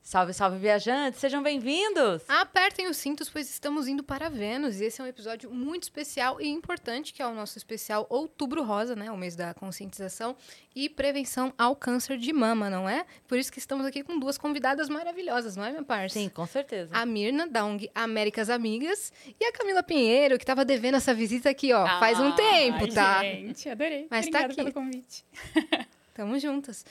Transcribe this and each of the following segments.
Salve, salve, viajantes! Sejam bem-vindos! Apertem os cintos, pois estamos indo para Vênus. E esse é um episódio muito especial e importante, que é o nosso especial Outubro Rosa, né? O mês da conscientização e prevenção ao câncer de mama, não é? Por isso que estamos aqui com duas convidadas maravilhosas, não é, minha parça? Sim, com certeza. A Mirna, da ONG Américas Amigas, e a Camila Pinheiro, que estava devendo essa visita aqui, ó, faz um tempo, tá? Gente, adorei. Mas Obrigada tá aqui. pelo convite. Tamo juntas.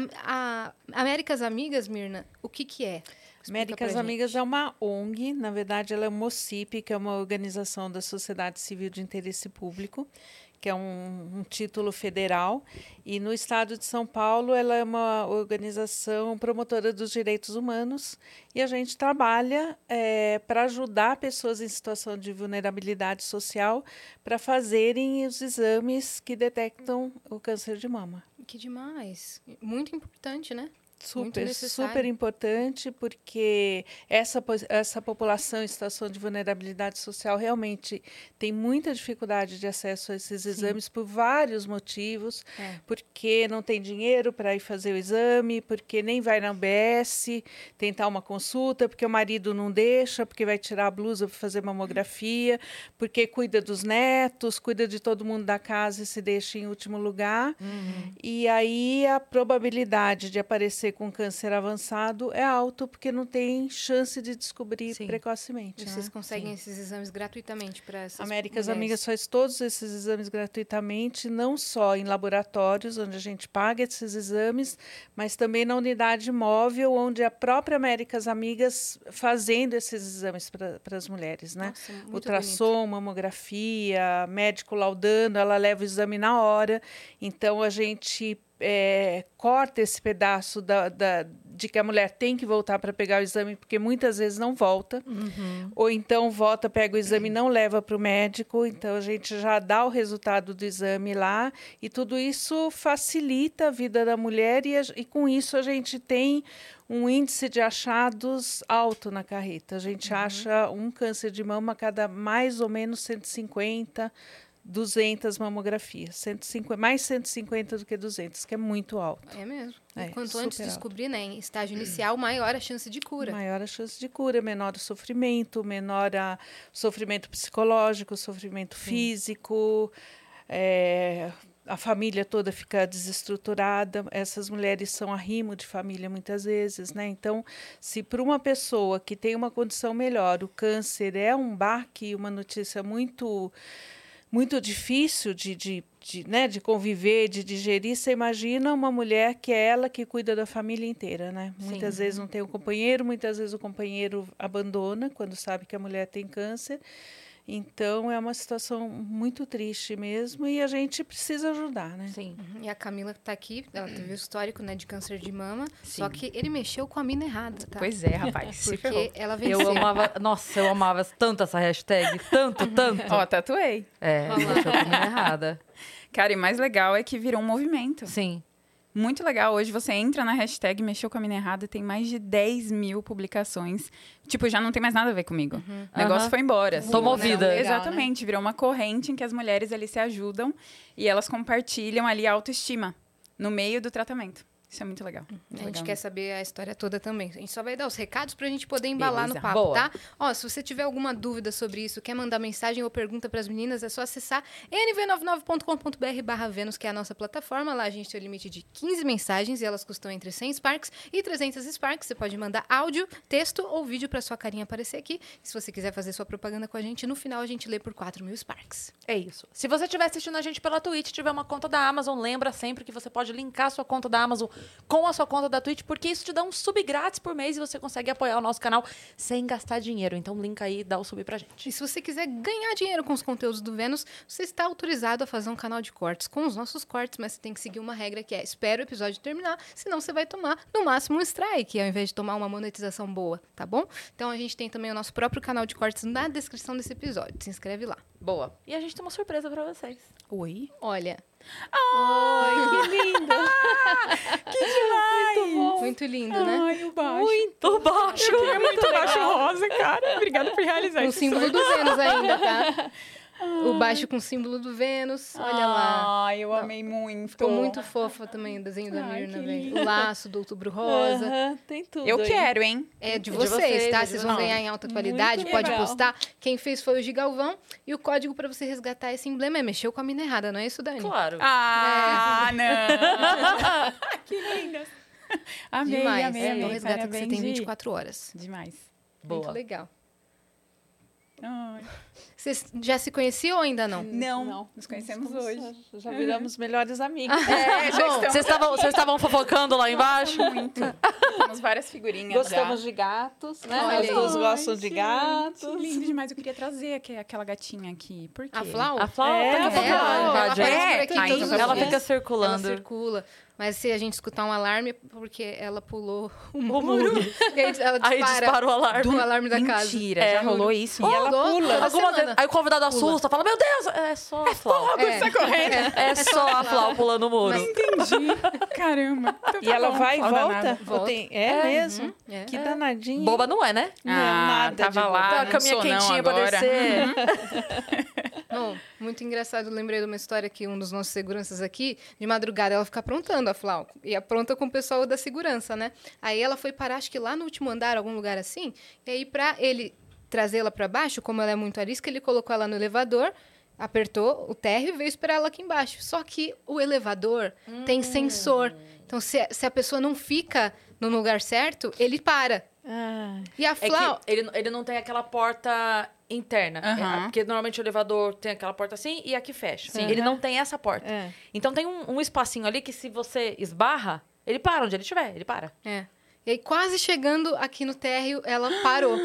A Américas Amigas, Mirna, o que é? Explica Américas pra Amigas gente. é uma ONG, na verdade ela é uma OCIP, que é uma organização da sociedade civil de interesse público, que é um título federal, e no estado de São Paulo ela é uma organização promotora dos direitos humanos, e a gente trabalha para ajudar pessoas em situação de vulnerabilidade social para fazerem os exames que detectam o câncer de mama. Que demais. Muito importante, né? Muito Super, necessário. super importante, porque essa população em situação de vulnerabilidade social realmente tem muita dificuldade de acesso a esses exames por vários motivos, porque não tem dinheiro para ir fazer o exame, porque nem vai na UBS tentar uma consulta, porque o marido não deixa, porque vai tirar a blusa para fazer mamografia, porque cuida dos netos, cuida de todo mundo da casa e se deixa em último lugar. E aí a probabilidade de aparecer com câncer avançado é alto, porque não tem chance de descobrir precocemente. Vocês né? conseguem esses exames gratuitamente para essas Américas mulheres? Amigas faz todos esses exames gratuitamente, não só em laboratórios, onde a gente paga esses exames, mas também na unidade móvel, onde a própria Américas Amigas fazendo esses exames para as mulheres. Né? Nossa, muito Ultrassom, mamografia, médico laudando, ela leva o exame na hora. Então, a gente corta esse pedaço de que a mulher tem que voltar para pegar o exame, porque muitas vezes não volta. Ou então volta, pega o exame e não leva para o médico. Então, a gente já dá o resultado do exame lá. E tudo isso facilita a vida da mulher e com isso a gente tem um índice de achados alto na carreta. A gente acha um câncer de mama a cada mais ou menos 150, 200 mamografias. Mais 150 do que 200, que é muito alto. É mesmo. É, E quanto antes super descobrir, né, em estágio inicial, maior a chance de cura. Maior a chance de cura, menor o sofrimento, menor o sofrimento psicológico, o sofrimento físico, a família toda fica desestruturada. Essas mulheres são arrimo de família muitas vezes, né? Então, se para uma pessoa que tem uma condição melhor, o câncer é um baque, uma notícia muito difícil de conviver, de digerir, você imagina uma mulher que é ela que cuida da família inteira, né? Muitas vezes não tem um companheiro, muitas vezes o companheiro abandona quando sabe que a mulher tem câncer. Então, é uma situação muito triste mesmo e a gente precisa ajudar, né? Sim. E a Camila que tá aqui, ela teve o histórico, né, de câncer de mama, só que ele mexeu com a mina errada, tá? Pois é, rapaz. Se ferrou. Porque ela venceu. Eu amava tanto essa hashtag, tanto. Ó, tatuei. Deixou a mina errada. Cara, e mais legal é que virou um movimento. Sim. Muito legal. Hoje você entra na hashtag Mexeu com a Mina Errada, tem mais de 10 mil publicações. Tipo, já não tem mais nada a ver comigo. O negócio foi embora. Assim. Tô movida. Legal, Exatamente. Virou uma corrente em que as mulheres ali se ajudam e elas compartilham ali a autoestima no meio do tratamento. Isso é muito legal. A gente quer saber a história toda também. A gente só vai dar os recados pra gente poder embalar Beleza. no papo, Boa. tá? Ó, se você tiver alguma dúvida sobre isso, quer mandar mensagem ou pergunta pras meninas, é só acessar nv99.com.br/Vênus, que é a nossa plataforma. Lá a gente tem o limite de 15 mensagens e elas custam entre 100 Sparks e 300 Sparks. Você pode mandar áudio, texto ou vídeo pra sua carinha aparecer aqui. E se você quiser fazer sua propaganda com a gente, no final a gente lê por 4.000 Sparks. É isso. Se você estiver assistindo a gente pela Twitch, tiver uma conta da Amazon, lembra sempre que você pode linkar a sua conta da Amazon com a sua conta da Twitch, porque isso te dá um sub grátis por mês e você consegue apoiar o nosso canal sem gastar dinheiro. Então, linka aí e dá o sub pra gente. E se você quiser ganhar dinheiro com os conteúdos do Vênus, você está autorizado a fazer um canal de cortes com os nossos cortes, mas você tem que seguir uma regra que é: espera o episódio terminar, senão você vai tomar, no máximo, um strike, ao invés de tomar uma monetização boa, tá bom? Então, a gente tem também o nosso próprio canal de cortes na descrição desse episódio. Se inscreve lá. Boa. E a gente tem uma surpresa pra vocês. Oi? Olha, Ai, que lindo! Que demais! muito bom. Muito lindo, né? Ai, o baixo. Muito baixo. Eu queria muito baixo rosa, cara. Obrigada por realizar Com o esse símbolo sonho. do Vênus ainda, tá? O baixo com o símbolo do Vênus, olha lá. Ai, eu amei muito. Ficou muito fofa também o desenho da Ai, Mirna, que velho. lindo. O laço do Outubro Rosa. Aham, tem tudo Eu aí. quero, hein? É de De vocês, vocês, tá? de Vocês vão vocês. ganhar em alta qualidade, Muito pode legal. postar. Quem fez foi o Gigalvão. E o código pra você resgatar esse emblema é mexeu com a mina errada, não é isso, Dani? Claro. Ah, não! Que linda! Amei, Demais. amei, amei. Então resgata que você Parabéns, tem Gi. 24 horas. Demais. Muito Boa. legal. Ai. Vocês já se conheciam ou ainda não? Não, nos conhecemos hoje. Já viramos melhores amigos. É, já Bom, estamos Vocês estavam fofocando lá embaixo? muito. Temos várias figurinhas Gostamos já. de gatos, né? Olha As aí. duas gostam Ai, de gente, gatos. Lindo demais. Eu queria trazer aquela gatinha aqui. Por quê? A Flau? A Flávia É, daqui a pouco ela ela invade aí. aparece por aqui Aí, todos então os Ela dias. fica Ela circulando. circula. Mas se a gente escutar um alarme, é porque ela pulou o O muro. muro. E aí ela Aí dispara dispara o alarme. o alarme da casa. Mentira, É, já rolou isso? Rolou ela pula. toda Alguma semana. vez- aí o convidado assusta, fala, meu Deus, é só a Flávia. É. Sai correndo. É só a Flávia pulando o muro. Entendi. Caramba. Então E tá ela bom, vai e Flau volta? danada. Ou tem- É mesmo? É. Que danadinha. Boba não é, né? Não, Ah, nada tava de lá, Tá não com a minha sou não quentinha pra agora. descer. Bom, muito engraçado. Eu lembrei de uma história que um dos nossos seguranças aqui, de madrugada, ela fica aprontando a Flau. E apronta com o pessoal da segurança, né? Aí ela foi parar, acho que lá no último andar, algum lugar assim. E aí, pra ele trazê-la pra baixo, como ela é muito arisca, ele colocou ela no elevador, apertou o térreo e veio esperar ela aqui embaixo. Só que o elevador tem sensor. Então, se a pessoa não fica no lugar certo, ele para. Ah, E a É Flau... que ele não tem aquela porta interna. Aham. Porque normalmente o elevador tem aquela porta assim e aqui fecha. Sim. Ele não tem essa porta. é. Então tem um espacinho ali que se você esbarra, ele para onde ele estiver, ele para. É. E aí, quase chegando aqui no térreo, ela parou.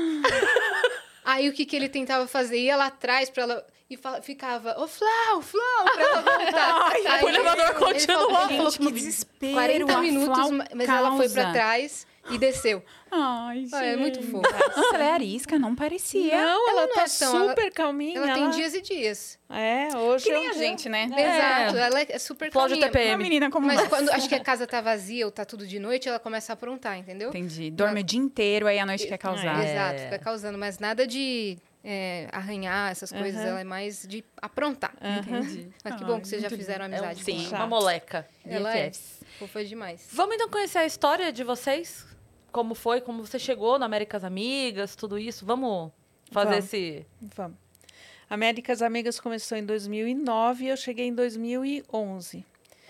Aí, o que ele tentava fazer? Ia lá atrás pra ela... E ficava, ô, Flau, pra ela voltar. Aí o elevador continua. Gente, que desespero. 40 a minutos, Flau mas ela foi pra causa. trás e desceu. Ai, gente. Ah, é muito fofa. Nossa, ela é arisca, não parecia. Não, ela não tá é tão- super calminha. Ela tem dias e dias. É, hoje Que é nem um a dia- gente, né? Exato, ela é super Cláudia calminha. TPM. Uma menina como Mas nós. quando acho que a casa tá vazia ou tá tudo de noite, ela começa a aprontar, entendeu? Entendi. Dorme o dia inteiro, aí à noite quer causar. É. Exato, fica causando. Mas nada de arranhar essas coisas, ela é mais de aprontar. Entendi. Mas que bom Ai, que vocês já muito fizeram lindo. amizade Sim, com uma moleca. ela. É BFFs. fofa demais. Vamos então conhecer a história de vocês? Como foi, como você chegou na Américas Amigas, tudo isso. Vamos fazer Vamos. esse... Vamos. Américas Amigas começou em 2009 e eu cheguei em 2011.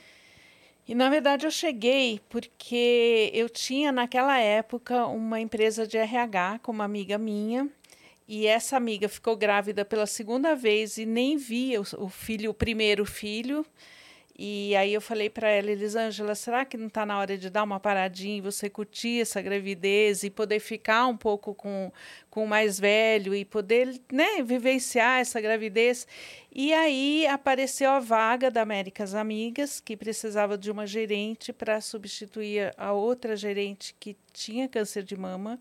E, na verdade, eu cheguei porque eu tinha, naquela época, uma empresa de RH com uma amiga minha. E essa amiga ficou grávida pela segunda vez e nem via o primeiro filho. E aí eu falei para ela, Elisângela, será que não está na hora de dar uma paradinha e você curtir essa gravidez e poder ficar um pouco com o mais velho e poder, né, vivenciar essa gravidez? E aí apareceu a vaga da Américas Amigas, que precisava de uma gerente para substituir a outra gerente que tinha câncer de mama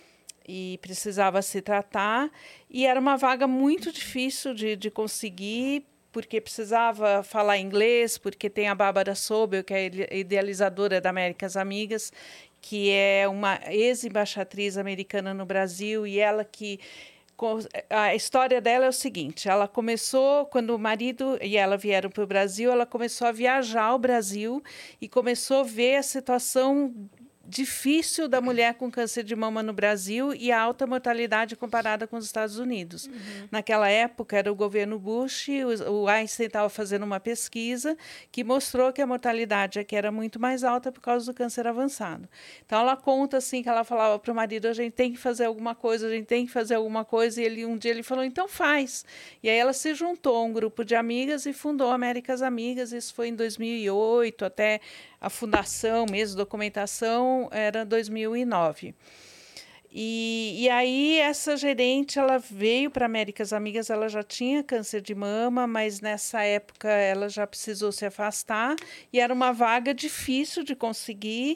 e precisava se tratar. E era uma vaga muito difícil de conseguir, porque precisava falar inglês, porque tem a Bárbara Sobel, que é a idealizadora da Américas Amigas, que é uma ex-embaixatriz americana no Brasil, e ela que... A história dela é o seguinte, ela começou, quando o marido e ela vieram para o Brasil, ela começou a viajar ao Brasil e começou a ver a situação difícil da mulher com câncer de mama no Brasil e a alta mortalidade comparada com os Estados Unidos. Naquela época, era o governo Bush, o Einstein estava fazendo uma pesquisa que mostrou que a mortalidade aqui era muito mais alta por causa do câncer avançado. Então, ela conta assim, que ela falava para o marido, a gente tem que fazer alguma coisa, a gente tem que fazer alguma coisa, e um dia ele falou, então faz. E aí ela se juntou a um grupo de amigas e fundou Américas Amigas, isso foi em 2008, até a fundação mesmo, documentação, era 2009. E aí essa gerente, ela veio para Américas Amigas, ela já tinha câncer de mama, mas nessa época ela já precisou se afastar e era uma vaga difícil de conseguir.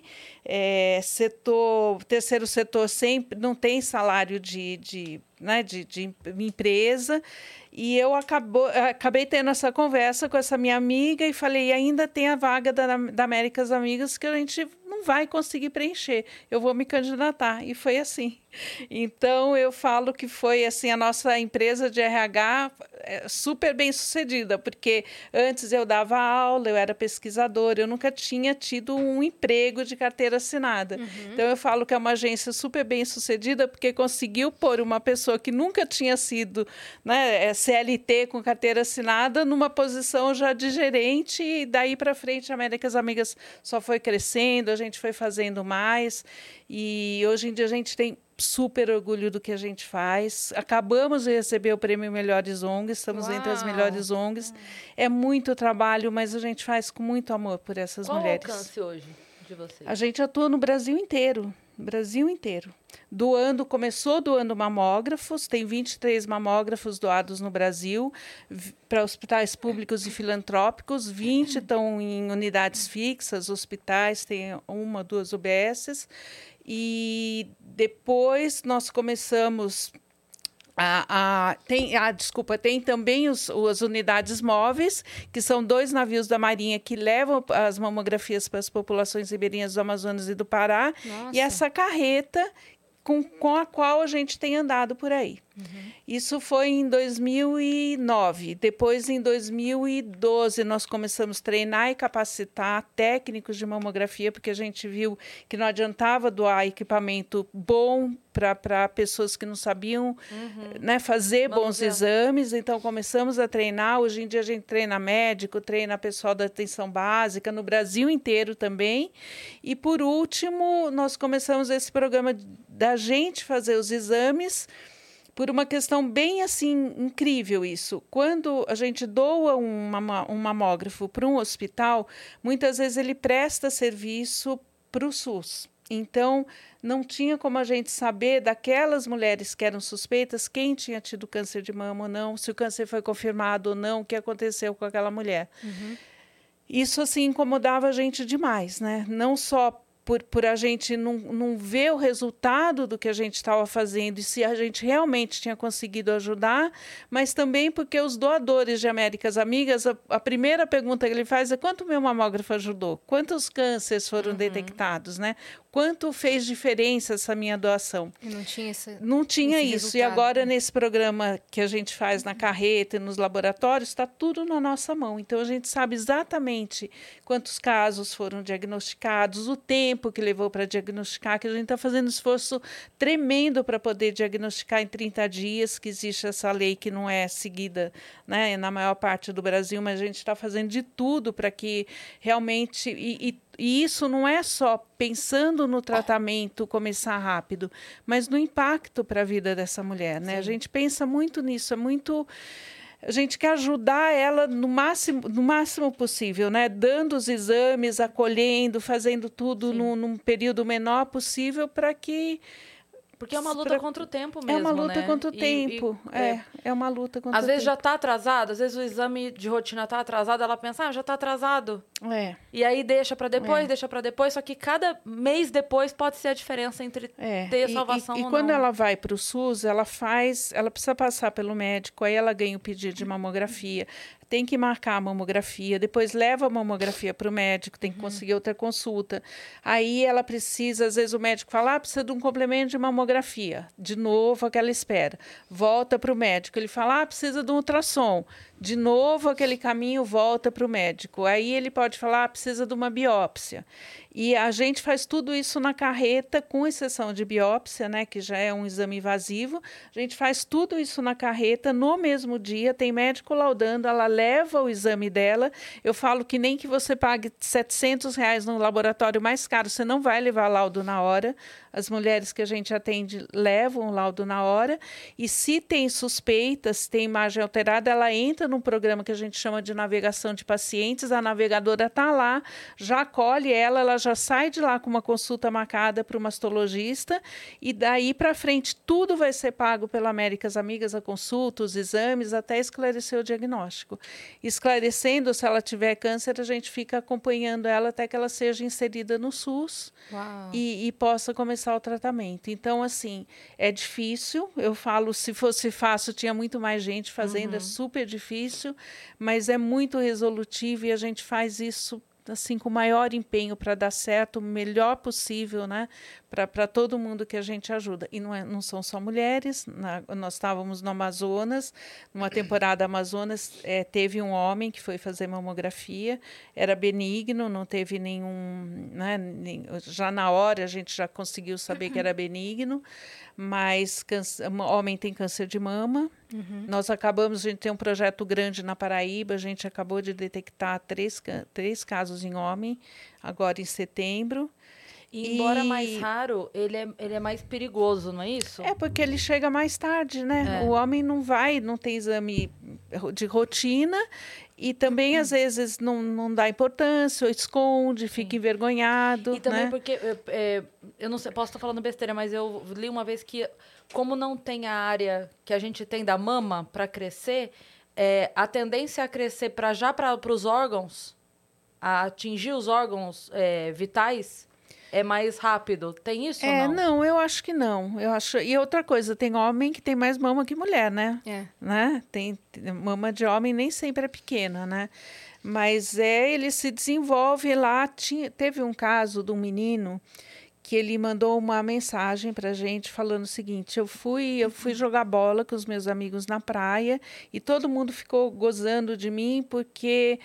Terceiro setor sempre não tem salário de empresa. E eu acabei tendo essa conversa com essa minha amiga e falei, ainda tem a vaga da Américas Amigas que a gente não vai conseguir preencher. Eu vou me candidatar. E foi assim. Então, eu falo que foi assim a nossa empresa de RH super bem sucedida, porque antes eu dava aula, eu era pesquisadora, eu nunca tinha tido um emprego de carteira assinada. Então, eu falo que é uma agência super bem sucedida, porque conseguiu pôr uma pessoa que nunca tinha sido, né, CLT com carteira assinada numa posição já de gerente, e daí para frente a Américas Amigas só foi crescendo, a gente foi fazendo mais, e hoje em dia a gente tem super orgulho do que a gente faz. Acabamos de receber o prêmio Melhores ONGs, estamos entre as melhores ONGs. É muito trabalho, mas a gente faz com muito amor por essas mulheres. Qual o alcance hoje de vocês? A gente atua no Brasil inteiro. Brasil inteiro. Começou doando mamógrafos, tem 23 mamógrafos doados no Brasil, para hospitais públicos e filantrópicos, 20 estão em unidades fixas, hospitais, tem 1, 2 UBSs, e depois nós começamos tem também as unidades móveis, que são 2 navios da Marinha que levam as mamografias para as populações ribeirinhas do Amazonas e do Pará. Nossa. E essa carreta com a qual a gente tem andado por aí. Isso foi em 2009. Depois, em 2012, nós começamos a treinar e capacitar técnicos de mamografia, porque a gente viu que não adiantava doar equipamento bom para pessoas que não sabiam né, fazer bons exames. Então, começamos a treinar. Hoje em dia, a gente treina médico, treina pessoal da atenção básica, no Brasil inteiro também. E, por último, nós começamos esse programa da gente fazer os exames por uma questão bem assim incrível isso. Quando a gente doa um mamógrafo para um hospital, muitas vezes ele presta serviço para o SUS. Então, não tinha como a gente saber daquelas mulheres que eram suspeitas quem tinha tido câncer de mama ou não, se o câncer foi confirmado ou não, o que aconteceu com aquela mulher. Isso assim incomodava a gente demais, né? Não só por a gente não ver o resultado do que a gente estava fazendo e se a gente realmente tinha conseguido ajudar, mas também porque os doadores de Américas Amigas, a primeira pergunta que ele faz é: quanto meu mamógrafo ajudou? Quantos cânceres foram detectados, né? Quanto fez diferença essa minha doação? E não tinha isso. E agora, nesse programa que a gente faz na carreta e nos laboratórios, está tudo na nossa mão. Então, a gente sabe exatamente quantos casos foram diagnosticados, o tempo que levou para diagnosticar, que a gente está fazendo um esforço tremendo para poder diagnosticar em 30 dias, que existe essa lei que não é seguida, né, na maior parte do Brasil, mas a gente está fazendo de tudo para que realmente... E isso não é só pensando no tratamento começar rápido, mas no impacto para a vida dessa mulher, né? A gente pensa muito nisso, a gente quer ajudar ela no máximo possível, né? Dando os exames, acolhendo, fazendo tudo num período menor possível para que... Porque é uma luta contra o tempo mesmo, É uma luta contra o tempo. É uma luta contra o tempo. Às vezes já está atrasado, às vezes o exame de rotina está atrasado, ela pensa, já está atrasado. E aí deixa para depois, só que cada mês depois pode ser a diferença entre ter a salvação ou não. E quando ela vai para o SUS, ela precisa passar pelo médico, aí ela ganha o pedido de mamografia, tem que marcar a mamografia, depois leva a mamografia para o médico, tem que conseguir outra consulta. Aí ela precisa, às vezes o médico fala, precisa de um complemento de mamografia. De novo, aquela espera. Volta para o médico, ele fala, precisa de um ultrassom. De novo, aquele caminho volta para o médico. Aí ele pode falar, precisa de uma biópsia. E a gente faz tudo isso na carreta, com exceção de biópsia, né, que já é um exame invasivo. A gente faz tudo isso na carreta no mesmo dia, tem médico laudando, ela leva o exame dela. Eu falo que nem que você pague R$700 no laboratório mais caro, você não vai levar laudo na hora. As mulheres que a gente atende levam o laudo na hora. E se tem suspeita, se tem imagem alterada, ela entra num programa que a gente chama de navegação de pacientes. A navegadora está lá, já acolhe ela já sai de lá com uma consulta marcada para o mastologista. E daí para frente, tudo vai ser pago pela Américas Amigas, a consulta, os exames, até esclarecer o diagnóstico. Esclarecendo, se ela tiver câncer, a gente fica acompanhando ela até que ela seja inserida no SUS e possa começar o tratamento. Então, assim, é difícil. Eu falo, se fosse fácil, tinha muito mais gente fazendo. É super difícil, mas é muito resolutivo e a gente faz isso assim, com o maior empenho para dar certo, o melhor possível, né? Para todo mundo que a gente ajuda. E não são só mulheres. Nós estávamos no Amazonas, numa temporada Amazonas, teve um homem que foi fazer mamografia, era benigno, não teve nenhum... Né, já na hora a gente já conseguiu saber que era benigno, mas homem tem câncer de mama. Nós a gente tem um projeto grande na Paraíba, a gente acabou de detectar três casos em homem, agora em setembro. E embora mais raro, ele é mais perigoso, não é isso? É, porque ele chega mais tarde, né? O homem não tem exame de rotina e também, às vezes, não dá importância, ou esconde, fica envergonhado. E também né? porque, eu não sei, posso estar falando besteira, mas eu li uma vez que, como não tem a área que a gente tem da mama para crescer, a tendência a crescer para os órgãos, a atingir os órgãos vitais, é mais rápido. Tem isso ou não? Não, eu acho que não. E outra coisa, tem homem que tem mais mama que mulher, né? Né? Tem mama de homem nem sempre é pequena, né? Mas ele se desenvolve lá. Teve um caso de um menino que ele mandou uma mensagem para a gente falando o seguinte: eu fui jogar bola com os meus amigos na praia e todo mundo ficou gozando de mim porque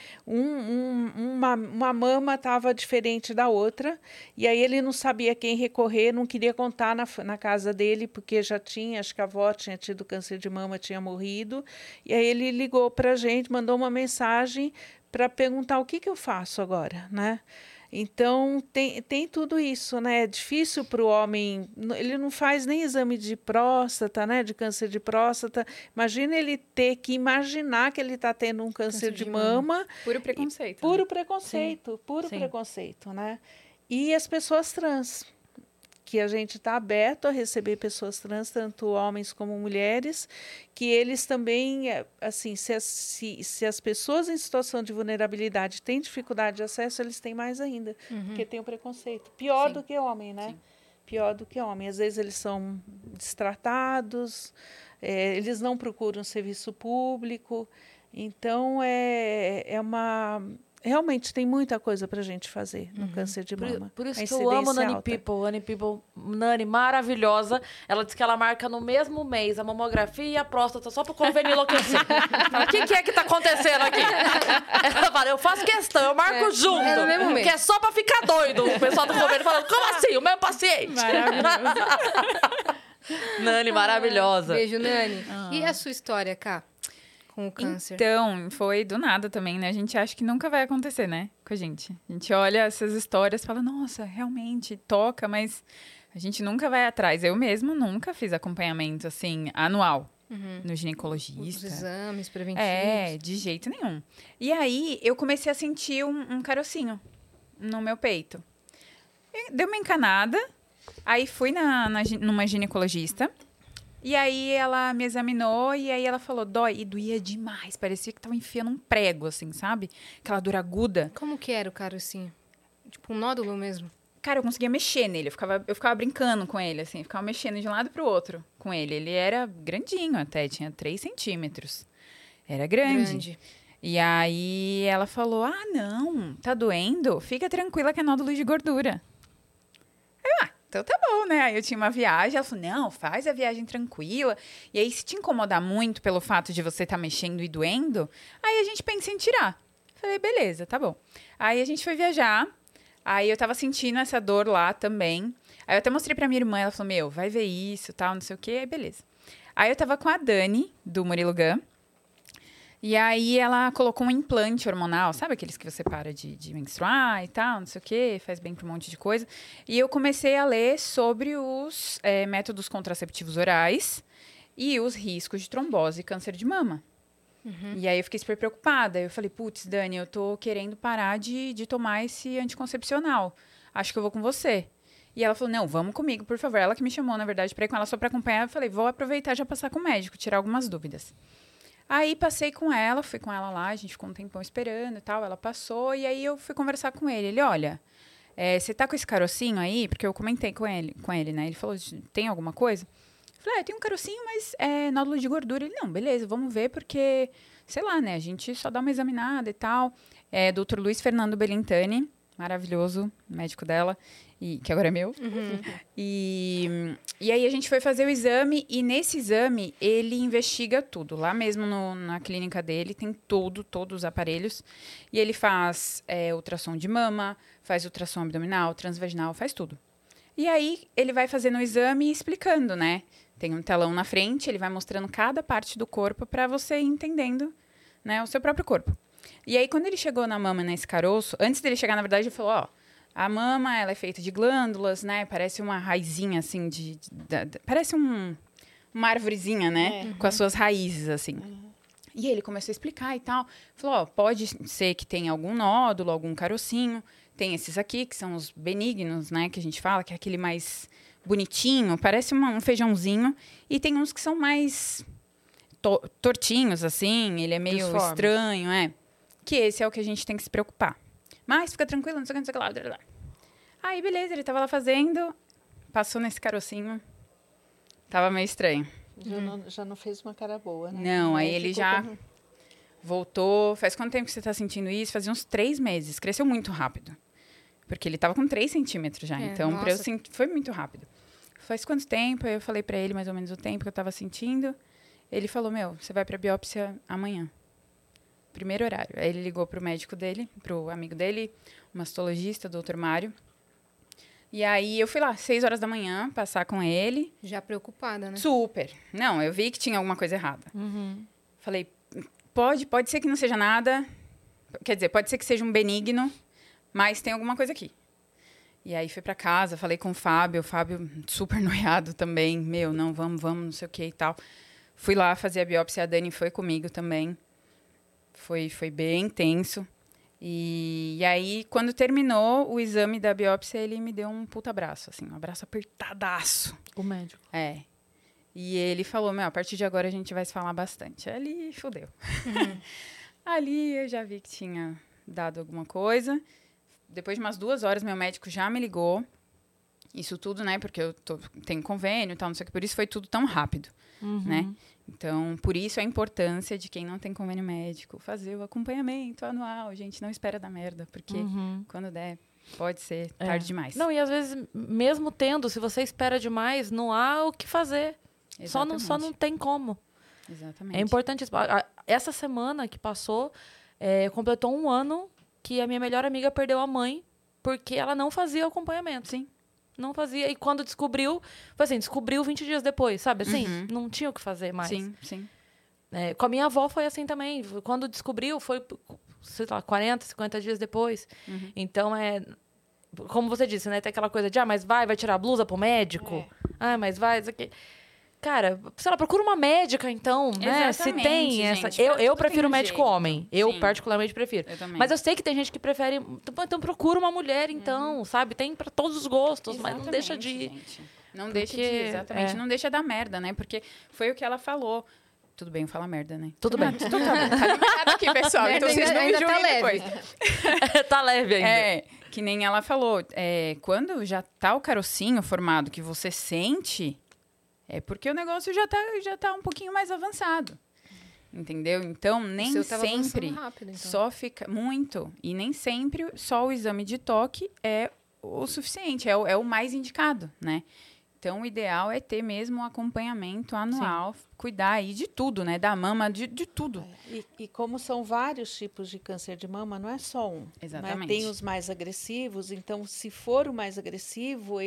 uma mama estava diferente da outra, e aí ele não sabia quem recorrer, não queria contar na casa dele porque já acho que a avó tinha tido câncer de mama, tinha morrido, e aí ele ligou para a gente, mandou uma mensagem para perguntar o que eu faço agora, né? Então, tem tudo isso, né? É difícil para o homem, ele não faz nem exame de próstata, né? De câncer de próstata. Imagina ele ter que imaginar que ele está tendo um câncer de mama. Puro preconceito. Puro preconceito, preconceito, né? E as pessoas trans, que a gente está aberto a receber pessoas trans, tanto homens como mulheres, que eles também, assim, se as pessoas em situação de vulnerabilidade têm dificuldade de acesso, eles têm mais ainda, porque tem o preconceito. Pior do que homem, né? Pior do que homem. Às vezes eles são destratados, eles não procuram serviço público, então realmente tem muita coisa para a gente fazer no câncer de mama. Por isso que eu amo Nani People. Nani People, Nani, maravilhosa. Ela diz que ela marca no mesmo mês a mamografia e a próstata só pro convênio enlouquecer. O que é que tá acontecendo aqui? Ela fala, eu faço questão, eu marco junto. no mesmo mês. Que é só pra ficar doido. O pessoal do convênio falando, como assim? O mesmo paciente? Maravilhoso. Nani, maravilhosa. Beijo, Nani. E a sua história, Cá? Com o câncer. Então, foi do nada também, né? A gente acha que nunca vai acontecer, né? Com a gente. A gente olha essas histórias e fala, nossa, realmente, toca, mas a gente nunca vai atrás. Eu mesmo nunca fiz acompanhamento, assim, anual no ginecologista. Os exames preventivos. De jeito nenhum. E aí, eu comecei a sentir um carocinho no meu peito. E deu uma encanada, aí fui numa ginecologista. E aí ela me examinou e aí ela falou, dói. E doía demais, parecia que tava enfiando um prego, assim, sabe? Aquela dor aguda. Como que era o carocinho? Tipo um nódulo mesmo? Cara, eu conseguia mexer nele, eu ficava brincando com ele, assim, ficava mexendo de um lado pro outro com ele. Ele era grandinho até, tinha 3 centímetros. Era grande. E aí ela falou, não, tá doendo? Fica tranquila que é nódulo de gordura. Então tá bom, né? Aí eu tinha uma viagem, ela falou, não, faz a viagem tranquila. E aí, se te incomodar muito pelo fato de você estar mexendo e doendo, aí a gente pensa em tirar. Falei, beleza, tá bom. Aí a gente foi viajar, aí eu tava sentindo essa dor lá também. Aí eu até mostrei pra minha irmã, ela falou, vai ver isso, tal, não sei o quê, aí beleza. Aí eu tava com a Dani, do Murilo Gun, e aí ela colocou um implante hormonal, sabe aqueles que você para de menstruar e tal, não sei o quê, faz bem para um monte de coisa. E eu comecei a ler sobre os métodos contraceptivos orais e os riscos de trombose e câncer de mama. E aí eu fiquei super preocupada. Eu falei, putz, Dani, eu tô querendo parar de tomar esse anticoncepcional. Acho que eu vou com você. E ela falou, não, vamos comigo, por favor. Ela que me chamou, na verdade, para ir com ela só para acompanhar. Eu falei, vou aproveitar e já passar com o médico, tirar algumas dúvidas. Aí passei com ela, fui com ela lá, a gente ficou um tempão esperando e tal, ela passou, e aí eu fui conversar com ele. Ele, olha, você tá com esse carocinho aí? Porque eu comentei com ele, né? Ele falou, tem alguma coisa? Falei, tem um carocinho, mas é nódulo de gordura. Ele, não, beleza, vamos ver, porque, sei lá, né? A gente só dá uma examinada e tal. É Dr. Luiz Fernando Belintani, maravilhoso, médico dela, que agora é meu. E aí a gente foi fazer o exame, e nesse exame ele investiga tudo. Lá mesmo na clínica dele tem todos os aparelhos. E ele faz ultrassom de mama, faz ultrassom abdominal, transvaginal, faz tudo. E aí ele vai fazendo o exame e explicando, né? Tem um telão na frente, ele vai mostrando cada parte do corpo para você ir entendendo, né, o seu próprio corpo. E aí, quando ele chegou na mama, nesse caroço, antes dele chegar, na verdade, ele falou, a mama, ela é feita de glândulas, né? Parece uma raizinha, assim, parece uma árvorezinha, né? Com as suas raízes, assim. E ele começou a explicar e tal. Falou, pode ser que tenha algum nódulo, algum carocinho. Tem esses aqui, que são os benignos, né? Que a gente fala, que é aquele mais bonitinho, parece um feijãozinho. E tem uns que são mais tortinhos, assim. Ele é meio estranho, que esse é o que a gente tem que se preocupar. Mas fica tranquilo, não sei o que lá. Aí, beleza, ele tava lá fazendo, passou nesse carocinho, tava meio estranho. Já não fez uma cara boa, né? Não, aí ele já voltou. Faz quanto tempo que você tá sentindo isso? Fazia uns 3 meses, cresceu muito rápido. Porque ele tava com 3 centímetros já, então pra eu sentir, foi muito rápido. Faz quanto tempo? Aí eu falei pra ele mais ou menos o tempo que eu tava sentindo. Ele falou, você vai pra biópsia amanhã. Primeiro horário. Aí ele ligou pro médico dele, pro amigo dele, o mastologista, o Dr. Mário. E aí eu fui lá, 6 horas da manhã, passar com ele. Já preocupada, né? Super. Não, eu vi que tinha alguma coisa errada. Falei, pode ser que não seja nada. Quer dizer, pode ser que seja um benigno, mas tem alguma coisa aqui. E aí fui pra casa, falei com o Fábio super noiado também. Não, vamos, não sei o que e tal. Fui lá fazer a biópsia, a Dani foi comigo também. Foi bem intenso. E aí, quando terminou o exame da biópsia, ele me deu um puta abraço, assim, um abraço apertadaço. O médico. E ele falou, a partir de agora a gente vai se falar bastante. Ali, fodeu. Ali eu já vi que tinha dado alguma coisa. Depois de umas 2 horas, meu médico já me ligou. Isso tudo, né, porque eu tenho convênio e tal, não sei o que, por isso foi tudo tão rápido, né? Então, por isso a importância de quem não tem convênio médico fazer o acompanhamento anual. Gente, não espera dar merda, porque quando der, pode ser tarde demais. Não, e às vezes, mesmo tendo, se você espera demais, não há o que fazer. Só não tem como. Exatamente. É importante isso. Essa semana que passou, completou 1 ano que a minha melhor amiga perdeu a mãe porque ela não fazia acompanhamento. Sim. Não fazia. E quando descobriu, foi assim, descobriu 20 dias depois, sabe? Assim, não tinha o que fazer mais. Sim. Com a minha avó foi assim também. Quando descobriu, foi, sei lá, 40, 50 dias depois. Então, como você disse, né? Tem aquela coisa de, mas vai tirar a blusa pro médico? Mas vai, isso aqui. Cara, sei lá, procura uma médica, então, né? Se tem essa... Gente, eu prefiro médico jeito. homem. Eu, particularmente, prefiro. Eu também. Mas eu sei que tem gente que prefere... Então, procura uma mulher, então, sabe? Tem pra todos os gostos, mas não deixa de... Gente. Não deixa de... Exatamente. Não deixa dar merda, né? Porque foi o que ela falou. Tudo bem, fala merda, né? Tudo bem. Tá limitado aqui, pessoal. Então, vocês não me julguem depois. Tá leve ainda. Que nem ela falou. Quando já tá o carocinho formado, que você sente... É porque o negócio já tá um pouquinho mais avançado. Entendeu? Então, nem sempre rápido, então. só fica... Muito. E nem sempre só o exame de toque é o suficiente. É o mais indicado, né? Então, o ideal é ter mesmo um acompanhamento anual. Cuidar aí de tudo, né? Da mama, de tudo. E como são vários tipos de câncer de mama, não é só um. Exatamente. Né? Tem os mais agressivos. Então, se for o mais agressivo,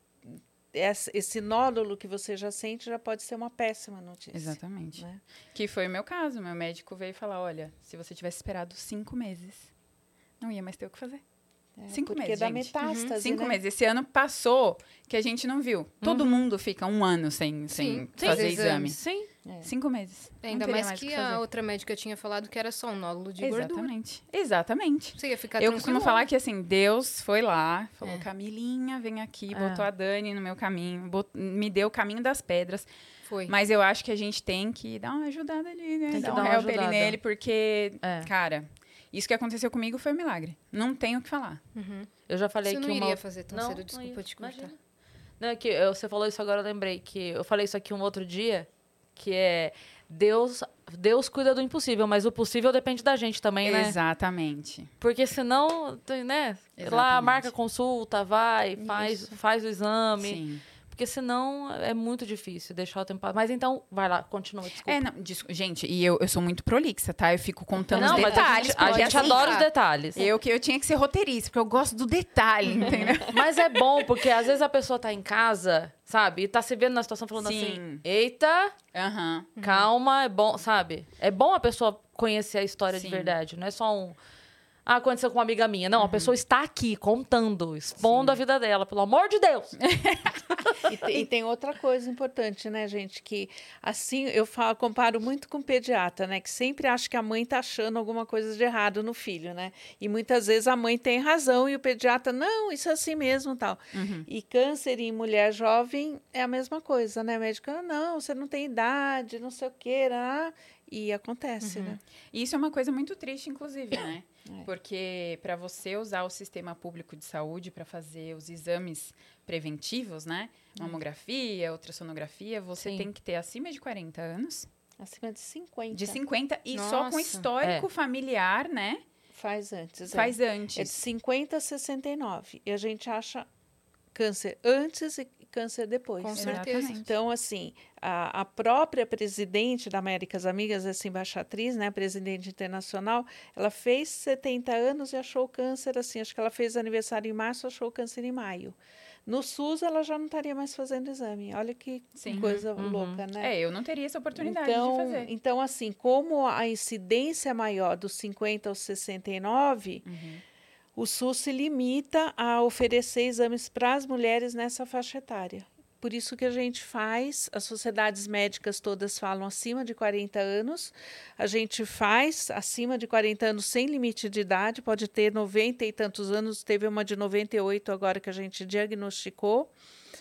esse nódulo que você já sente já pode ser uma péssima notícia. Exatamente. Né? Que foi o meu caso. Meu médico veio falar, olha, se você tivesse esperado 5 meses, não ia mais ter o que fazer. 5 meses, porque dá gente. metástase, 5 né? meses. Esse ano passou que a gente não viu. Todo mundo fica 1 ano sem fazer exame. Sim. 5 meses. Ainda Não teria mais que o fazer. a outra médica tinha falado que era só um nódulo de gordura. Exatamente. Você ia ficar Eu tranquila. costumo falar que, assim, Deus foi lá, falou, Camilinha, vem aqui, botou a Dani no meu caminho, me deu o caminho das pedras. Foi. Mas eu acho que a gente tem que dar uma ajudada ali, né? Tem que dar dar um uma help ali ajudada. nele, porque, cara, isso que aconteceu comigo foi um milagre. Não tenho o que falar. Eu já falei Você que não uma... iria fazer tão Não, cedo, não desculpa ia. te cortar. Imagina. Não, você falou isso agora, eu lembrei que eu falei isso aqui um outro dia, que é Deus cuida do impossível, mas o possível depende da gente também, né? Exatamente. Porque senão, né? Exatamente. Lá marca consulta, vai, faz o exame. Sim. Porque senão é muito difícil deixar o tempo passar. Mas então, vai lá, continua, desculpa. Não, gente, e eu sou muito prolixa, tá? Eu fico contando os mas detalhes. a gente adora os detalhes. Eu tinha que ser roteirista, porque eu gosto do detalhe, entendeu? Mas é bom, porque às vezes a pessoa tá em casa, sabe? E tá se vendo na situação falando assim, eita, calma, é bom, sabe? É bom a pessoa conhecer a história de verdade, não é só um... aconteceu com uma amiga minha. Não, a pessoa está aqui, contando, expondo a vida dela, pelo amor de Deus. E tem outra coisa importante, né, gente? Que, assim, comparo muito com o pediatra, né? Que sempre acha que a mãe está achando alguma coisa de errado no filho, né? E muitas vezes a mãe tem razão e o pediatra, não, isso é assim mesmo, tal. E câncer em mulher jovem é a mesma coisa, né? O médico, não, você não tem idade, não sei o quê, né? E acontece, né? E isso é uma coisa muito triste, inclusive, né? Porque para você usar o sistema público de saúde para fazer os exames preventivos, né? Mamografia, ultrassonografia, você tem que ter acima de 40 anos. Acima de 50. De 50 e só com histórico familiar, né? Faz antes. Faz antes. É de 50 a 69. E a gente acha câncer antes e câncer depois. Com né? certeza. Então, assim, a própria presidente da Américas Amigas, essa embaixatriz, né, presidente internacional, ela fez 70 anos e achou câncer, assim, acho que ela fez aniversário em março, achou câncer em maio. No SUS, ela já não estaria mais fazendo exame. Olha que coisa louca, né? Eu não teria essa oportunidade de fazer. Então, assim, como a incidência é maior dos 50 aos 69, o SUS se limita a oferecer exames para as mulheres nessa faixa etária. Por isso que a gente faz, as sociedades médicas todas falam acima de 40 anos, a gente faz acima de 40 anos sem limite de idade, pode ter 90 e tantos anos, teve uma de 98 agora que a gente diagnosticou.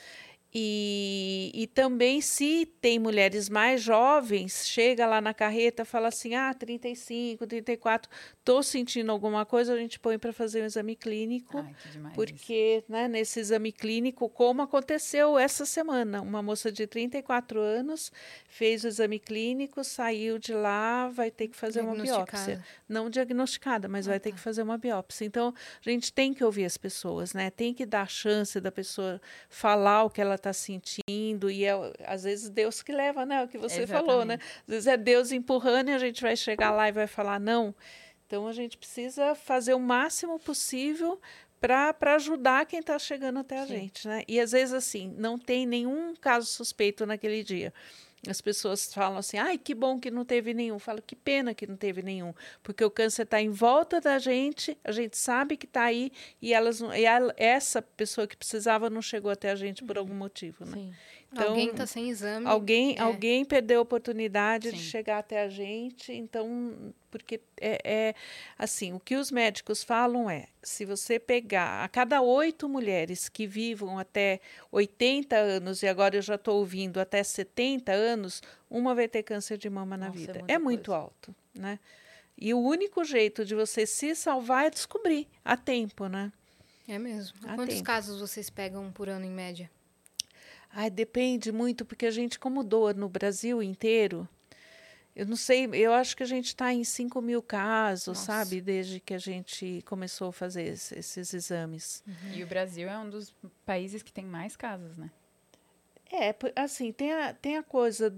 E também, se tem mulheres mais jovens, chega lá na carreta, fala assim, 35, 34, estou sentindo alguma coisa, a gente põe para fazer um exame clínico. Ai, que demais porque né, nesse exame clínico, como aconteceu essa semana, uma moça de 34 anos fez o exame clínico, saiu de lá, vai ter que fazer uma biópsia. Não diagnosticada, mas vai ter que fazer uma biópsia. Então, a gente tem que ouvir as pessoas, né? Tem que dar a chance da pessoa falar o que ela está sentindo, e às vezes Deus que leva, né? O que você falou, né? Às vezes é Deus empurrando e a gente vai chegar lá e vai falar não. Então, a gente precisa fazer o máximo possível para ajudar quem está chegando até a gente, né? E, às vezes, assim, não tem nenhum caso suspeito naquele dia. As pessoas falam assim, que bom que não teve nenhum. Falo, que pena que não teve nenhum. Porque o câncer está em volta da gente, a gente sabe que está aí, e essa pessoa que precisava não chegou até a gente por algum motivo, né? Sim. Então, alguém está sem exame. Alguém perdeu a oportunidade de chegar até a gente. Então, porque assim, o que os médicos falam se você pegar a cada 8 mulheres que vivam até 80 anos, e agora eu já estou ouvindo até 70 anos, uma vai ter câncer de mama na vida. É muito alto, né? E o único jeito de você se salvar é descobrir a tempo, né? É mesmo. Quantos casos vocês pegam por ano, em média? Depende muito, porque a gente, como doa no Brasil inteiro, eu não sei, eu acho que a gente está em 5 mil casos, sabe? Desde que a gente começou a fazer esses exames. E o Brasil é um dos países que tem mais casos, né? Assim, tem a coisa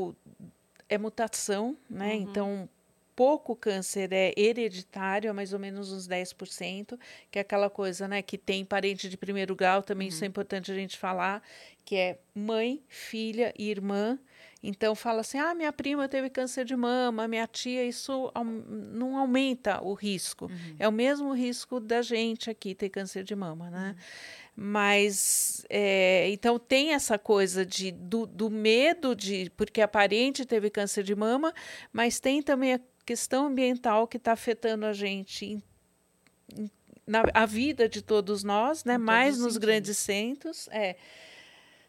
é mutação, né? Então, pouco câncer é hereditário, mais ou menos uns 10%, que é aquela coisa, né, que tem parente de primeiro grau, também isso é importante a gente falar, que é mãe, filha e irmã. Então, fala assim, minha prima teve câncer de mama, minha tia, isso não aumenta o risco. É o mesmo risco da gente aqui ter câncer de mama, né? Mas, então, tem essa coisa do medo porque a parente teve câncer de mama, mas tem também a questão ambiental que está afetando a gente a vida de todos nós, né? Mais nos grandes centros.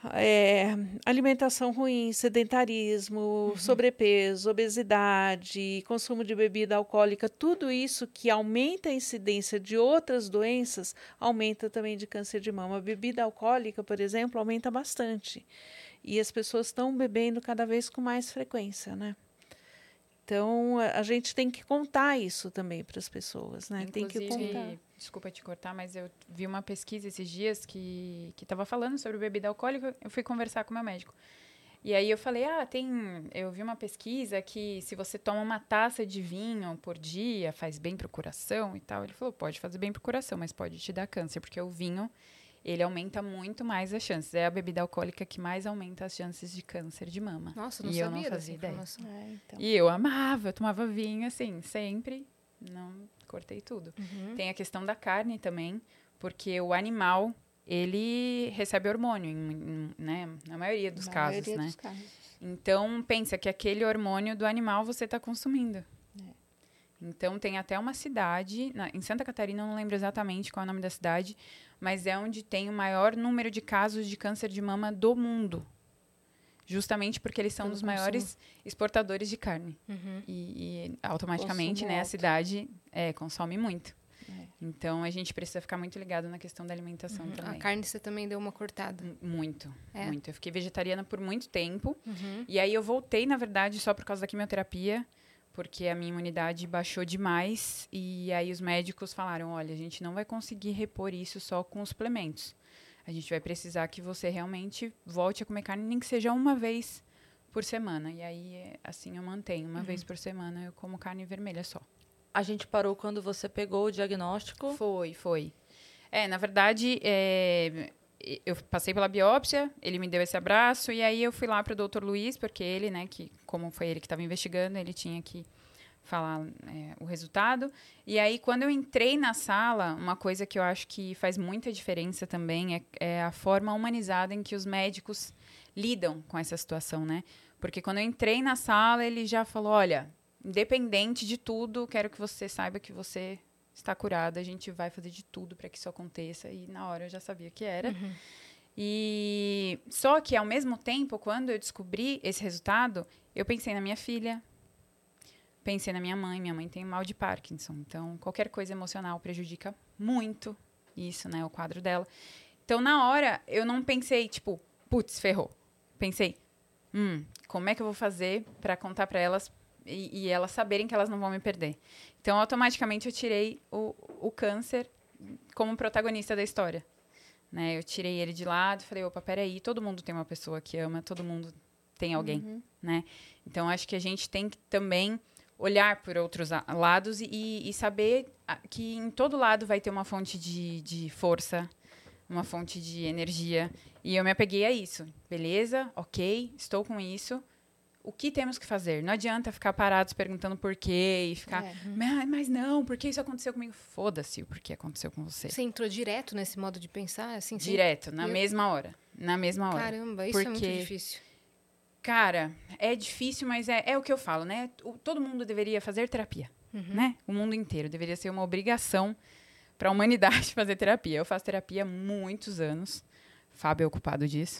alimentação ruim, sedentarismo, sobrepeso, obesidade, consumo de bebida alcoólica, tudo isso que aumenta a incidência de outras doenças, aumenta também de câncer de mama. A bebida alcoólica, por exemplo, aumenta bastante. E as pessoas estão bebendo cada vez com mais frequência, né? Então, a gente tem que contar isso também para as pessoas, né? Tem que contar. Desculpa te cortar, mas eu vi uma pesquisa esses dias que estava falando sobre bebida alcoólica. Eu fui conversar com o meu médico. E aí eu falei, eu vi uma pesquisa que se você toma uma taça de vinho por dia, faz bem para o coração e tal. Ele falou, pode fazer bem para o coração, mas pode te dar câncer, porque o vinho, ele aumenta muito mais as chances. É a bebida alcoólica que mais aumenta as chances de câncer de mama. Nossa, não e sabia eu não dessa fazia ideia. informação. Então. E eu amava, eu tomava vinho, assim, sempre. Não cortei tudo. Tem a questão da carne também, porque o animal, ele recebe hormônio, né? Na maioria dos casos, né? Então, pensa que aquele hormônio do animal você está consumindo. Então, tem até uma cidade, em Santa Catarina, eu não lembro exatamente qual é o nome da cidade, mas é onde tem o maior número de casos de câncer de mama do mundo. Justamente porque eles são dos maiores exportadores de carne. E automaticamente, né, a cidade consome muito. Então, a gente precisa ficar muito ligado na questão da alimentação também. A carne você também deu uma cortada? Muito, muito. Eu fiquei vegetariana por muito tempo. E aí, eu voltei, na verdade, só por causa da quimioterapia, porque a minha imunidade baixou demais. E aí, os médicos falaram, olha, a gente não vai conseguir repor isso só com suplementos. A gente vai precisar que você realmente volte a comer carne, nem que seja uma vez por semana. E aí, assim, eu mantenho. Uma vez por semana, eu como carne vermelha só. A gente parou quando você pegou o diagnóstico? Foi. Na verdade, eu passei pela biópsia, ele me deu esse abraço, e aí eu fui lá para o Dr. Luiz, porque ele, né, como foi ele que estava investigando, ele tinha que falar o resultado. E aí, quando eu entrei na sala, uma coisa que eu acho que faz muita diferença também é a forma humanizada em que os médicos lidam com essa situação, né? Porque quando eu entrei na sala, ele já falou, olha, independente de tudo, quero que você saiba que você está curada, a gente vai fazer de tudo para que isso aconteça. E na hora eu já sabia que era. E só que, ao mesmo tempo, quando eu descobri esse resultado, eu pensei na minha filha, pensei na minha mãe tem mal de Parkinson, então qualquer coisa emocional prejudica muito isso, né, o quadro dela. Então, na hora, eu não pensei, tipo, putz, ferrou. Pensei, como é que eu vou fazer para contar para elas e elas saberem que elas não vão me perder? Então, automaticamente, eu tirei o câncer como protagonista da história. Né? Eu tirei ele de lado e falei, opa, peraí, todo mundo tem uma pessoa que ama, todo mundo tem alguém, né? Então, acho que a gente tem que também olhar por outros lados e saber que em todo lado vai ter uma fonte de força, uma fonte de energia. E eu me apeguei a isso. Beleza, ok, estou com isso. O que temos que fazer? Não adianta ficar parados perguntando por quê e ficar, mas não, por que isso aconteceu comigo? Foda-se o porquê aconteceu com você. Você entrou direto nesse modo de pensar? Assim, direto, na mesma hora. Na mesma hora. Caramba, isso é muito difícil. Cara, é difícil, mas é o que eu falo, né? Todo mundo deveria fazer terapia, né? O mundo inteiro deveria ser uma obrigação para a humanidade fazer terapia. Eu faço terapia há muitos anos. Fábio é ocupado disso.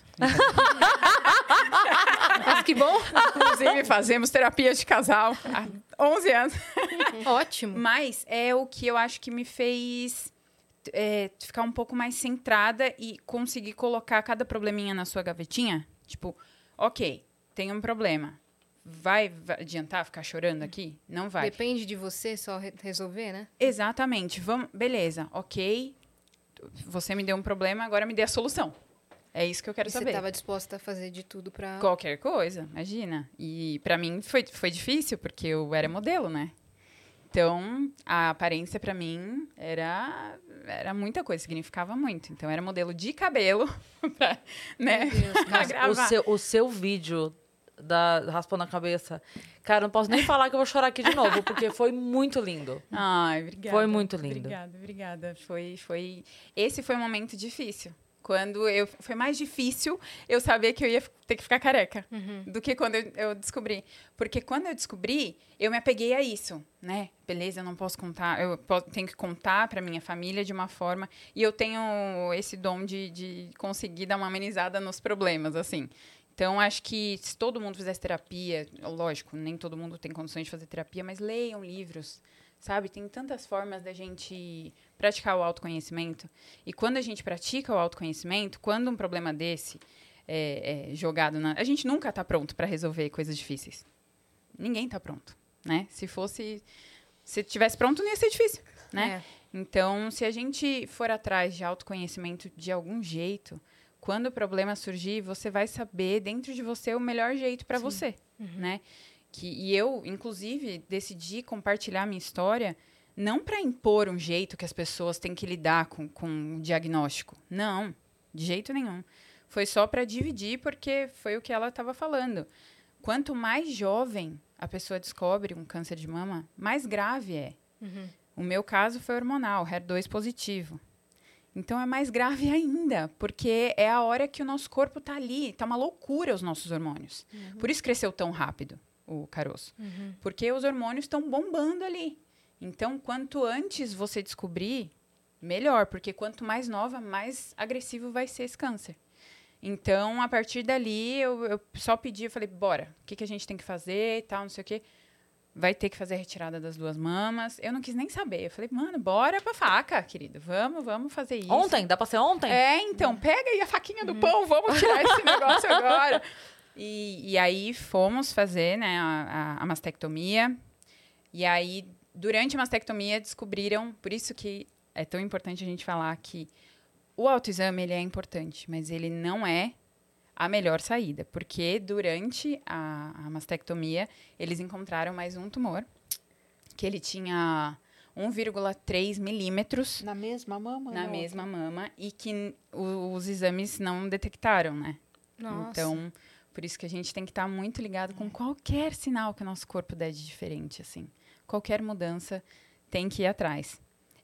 Mas que bom! Inclusive, fazemos terapia de casal há 11 anos. Ótimo. Mas é o que eu acho que me fez ficar um pouco mais centrada e conseguir colocar cada probleminha na sua gavetinha. Tipo, ok, tem um problema. Vai adiantar ficar chorando aqui? Não vai. Depende de você só resolver, né? Exatamente. Beleza, ok. Você me deu um problema, agora me dê a solução. É isso que eu quero saber. Você estava disposta a fazer de tudo para... Qualquer coisa, imagina. E para mim foi difícil, porque eu era modelo, né? Então, a aparência para mim era muita coisa, significava muito. Então, era modelo de cabelo pra, né, pra gravar. O seu vídeo raspando a cabeça, cara, não posso nem falar que eu vou chorar aqui de novo, porque foi muito lindo. Ai, obrigada. Foi muito lindo. Obrigada. Esse foi um momento difícil. Foi mais difícil eu saber que eu ia ter que ficar careca do que quando eu descobri. Porque quando eu descobri, eu me apeguei a isso, né? Beleza, eu não posso contar, tenho que contar pra minha família de uma forma. E eu tenho esse dom de conseguir dar uma amenizada nos problemas, assim. Então, acho que se todo mundo fizesse terapia, lógico, nem todo mundo tem condições de fazer terapia, mas leiam livros, sabe? Tem tantas formas da gente praticar o autoconhecimento. E quando a gente pratica o autoconhecimento, quando um problema desse é jogado na... A gente nunca está pronto para resolver coisas difíceis. Ninguém está pronto, né? Se tivesse pronto, não ia ser difícil, né? Então, se a gente for atrás de autoconhecimento de algum jeito, quando o problema surgir, você vai saber dentro de você o melhor jeito para você, né? E eu, inclusive, decidi compartilhar a minha história não para impor um jeito que as pessoas têm que lidar com o diagnóstico. Não, de jeito nenhum. Foi só para dividir, porque foi o que ela estava falando. Quanto mais jovem a pessoa descobre um câncer de mama, mais grave é. O meu caso foi hormonal, HER2 positivo. Então, é mais grave ainda, porque é a hora que o nosso corpo está ali, está uma loucura os nossos hormônios. Por isso cresceu tão rápido o caroço. Porque os hormônios estão bombando ali. Então, quanto antes você descobrir, melhor, porque quanto mais nova, mais agressivo vai ser esse câncer. Então, a partir dali, eu só pedi, eu falei, bora, o que a gente tem que fazer e tal, não sei o quê. Vai ter que fazer a retirada das 2 mamas. Eu não quis nem saber. Eu falei, mano, bora pra faca, querido. Vamos fazer isso. Ontem? Dá pra ser ontem? Então, pega aí a faquinha do pão, vamos tirar esse negócio agora. E aí, fomos fazer, né, a mastectomia. E aí, durante a mastectomia, descobriram... Por isso que é tão importante a gente falar que o autoexame, ele é importante, mas ele não é a melhor saída, porque durante a mastectomia, eles encontraram mais um tumor, que ele tinha 1,3 milímetros. Na mesma mama? Na mesma mama, e que os exames não detectaram, né? Nossa. Então, por isso que a gente tem que estar muito ligado com qualquer sinal que o nosso corpo der de diferente, assim. Qualquer mudança tem que ir atrás.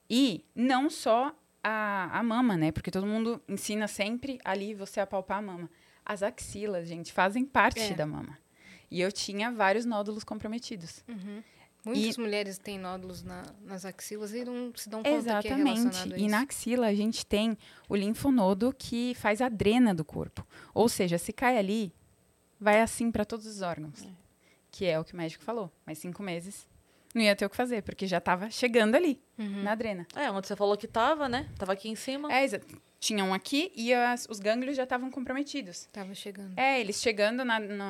E não só a mama, né? Porque todo mundo ensina sempre ali você apalpar a mama. As axilas, gente, fazem parte da mama. E eu tinha vários nódulos comprometidos. Muitas mulheres têm nódulos nas axilas e não se dão conta Exatamente. que é relacionado a isso. E na axila a gente tem o linfonodo que faz a drena do corpo. Ou seja, se cai ali, vai assim para todos os órgãos. Que é o que o médico falou. Mas 5 meses não ia ter o que fazer, porque já estava chegando ali, na drena. Onde você falou que tava, né? Tava aqui em cima. Exato. Tinha um aqui e os gânglios já estavam comprometidos. Tava chegando. Eles chegando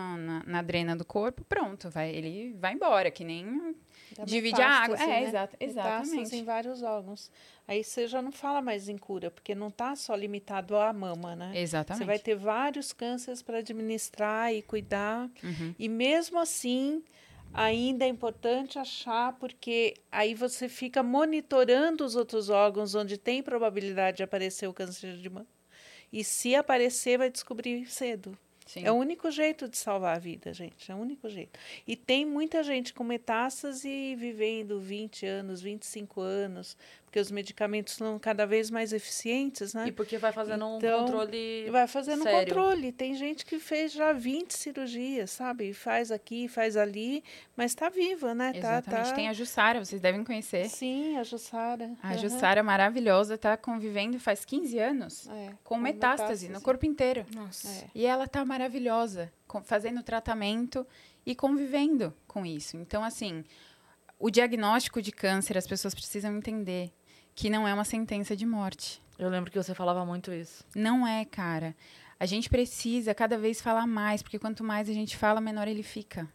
na drena do corpo, pronto, ele vai embora, que nem divide a água. Né? Exatamente. Metástase em vários órgãos. Aí você já não fala mais em cura, porque não está só limitado à mama, né? Exatamente. Você vai ter vários cânceres para administrar e cuidar. E mesmo assim, ainda é importante achar, porque aí você fica monitorando os outros órgãos onde tem probabilidade de aparecer o câncer de mama. E se aparecer, vai descobrir cedo. Sim. É o único jeito de salvar a vida, gente. É o único jeito. E tem muita gente com metástase vivendo 20 anos, 25 anos, porque os medicamentos são cada vez mais eficientes, né? E porque vai fazendo um Então, controle vai fazendo sério. um controle. Tem gente que fez já 20 cirurgias, sabe? Faz aqui, faz ali, mas está viva, né? Exatamente. Tem a Jussara, vocês devem conhecer. Sim, a Jussara. A Jussara maravilhosa está convivendo faz 15 anos com metástase no corpo inteiro. Nossa. E ela está maravilhosa, fazendo tratamento e convivendo com isso. Então, assim, o diagnóstico de câncer, as pessoas precisam entender que não é uma sentença de morte. Eu lembro que você falava muito isso. Não é, cara. A gente precisa cada vez falar mais, porque quanto mais a gente fala, menor ele fica.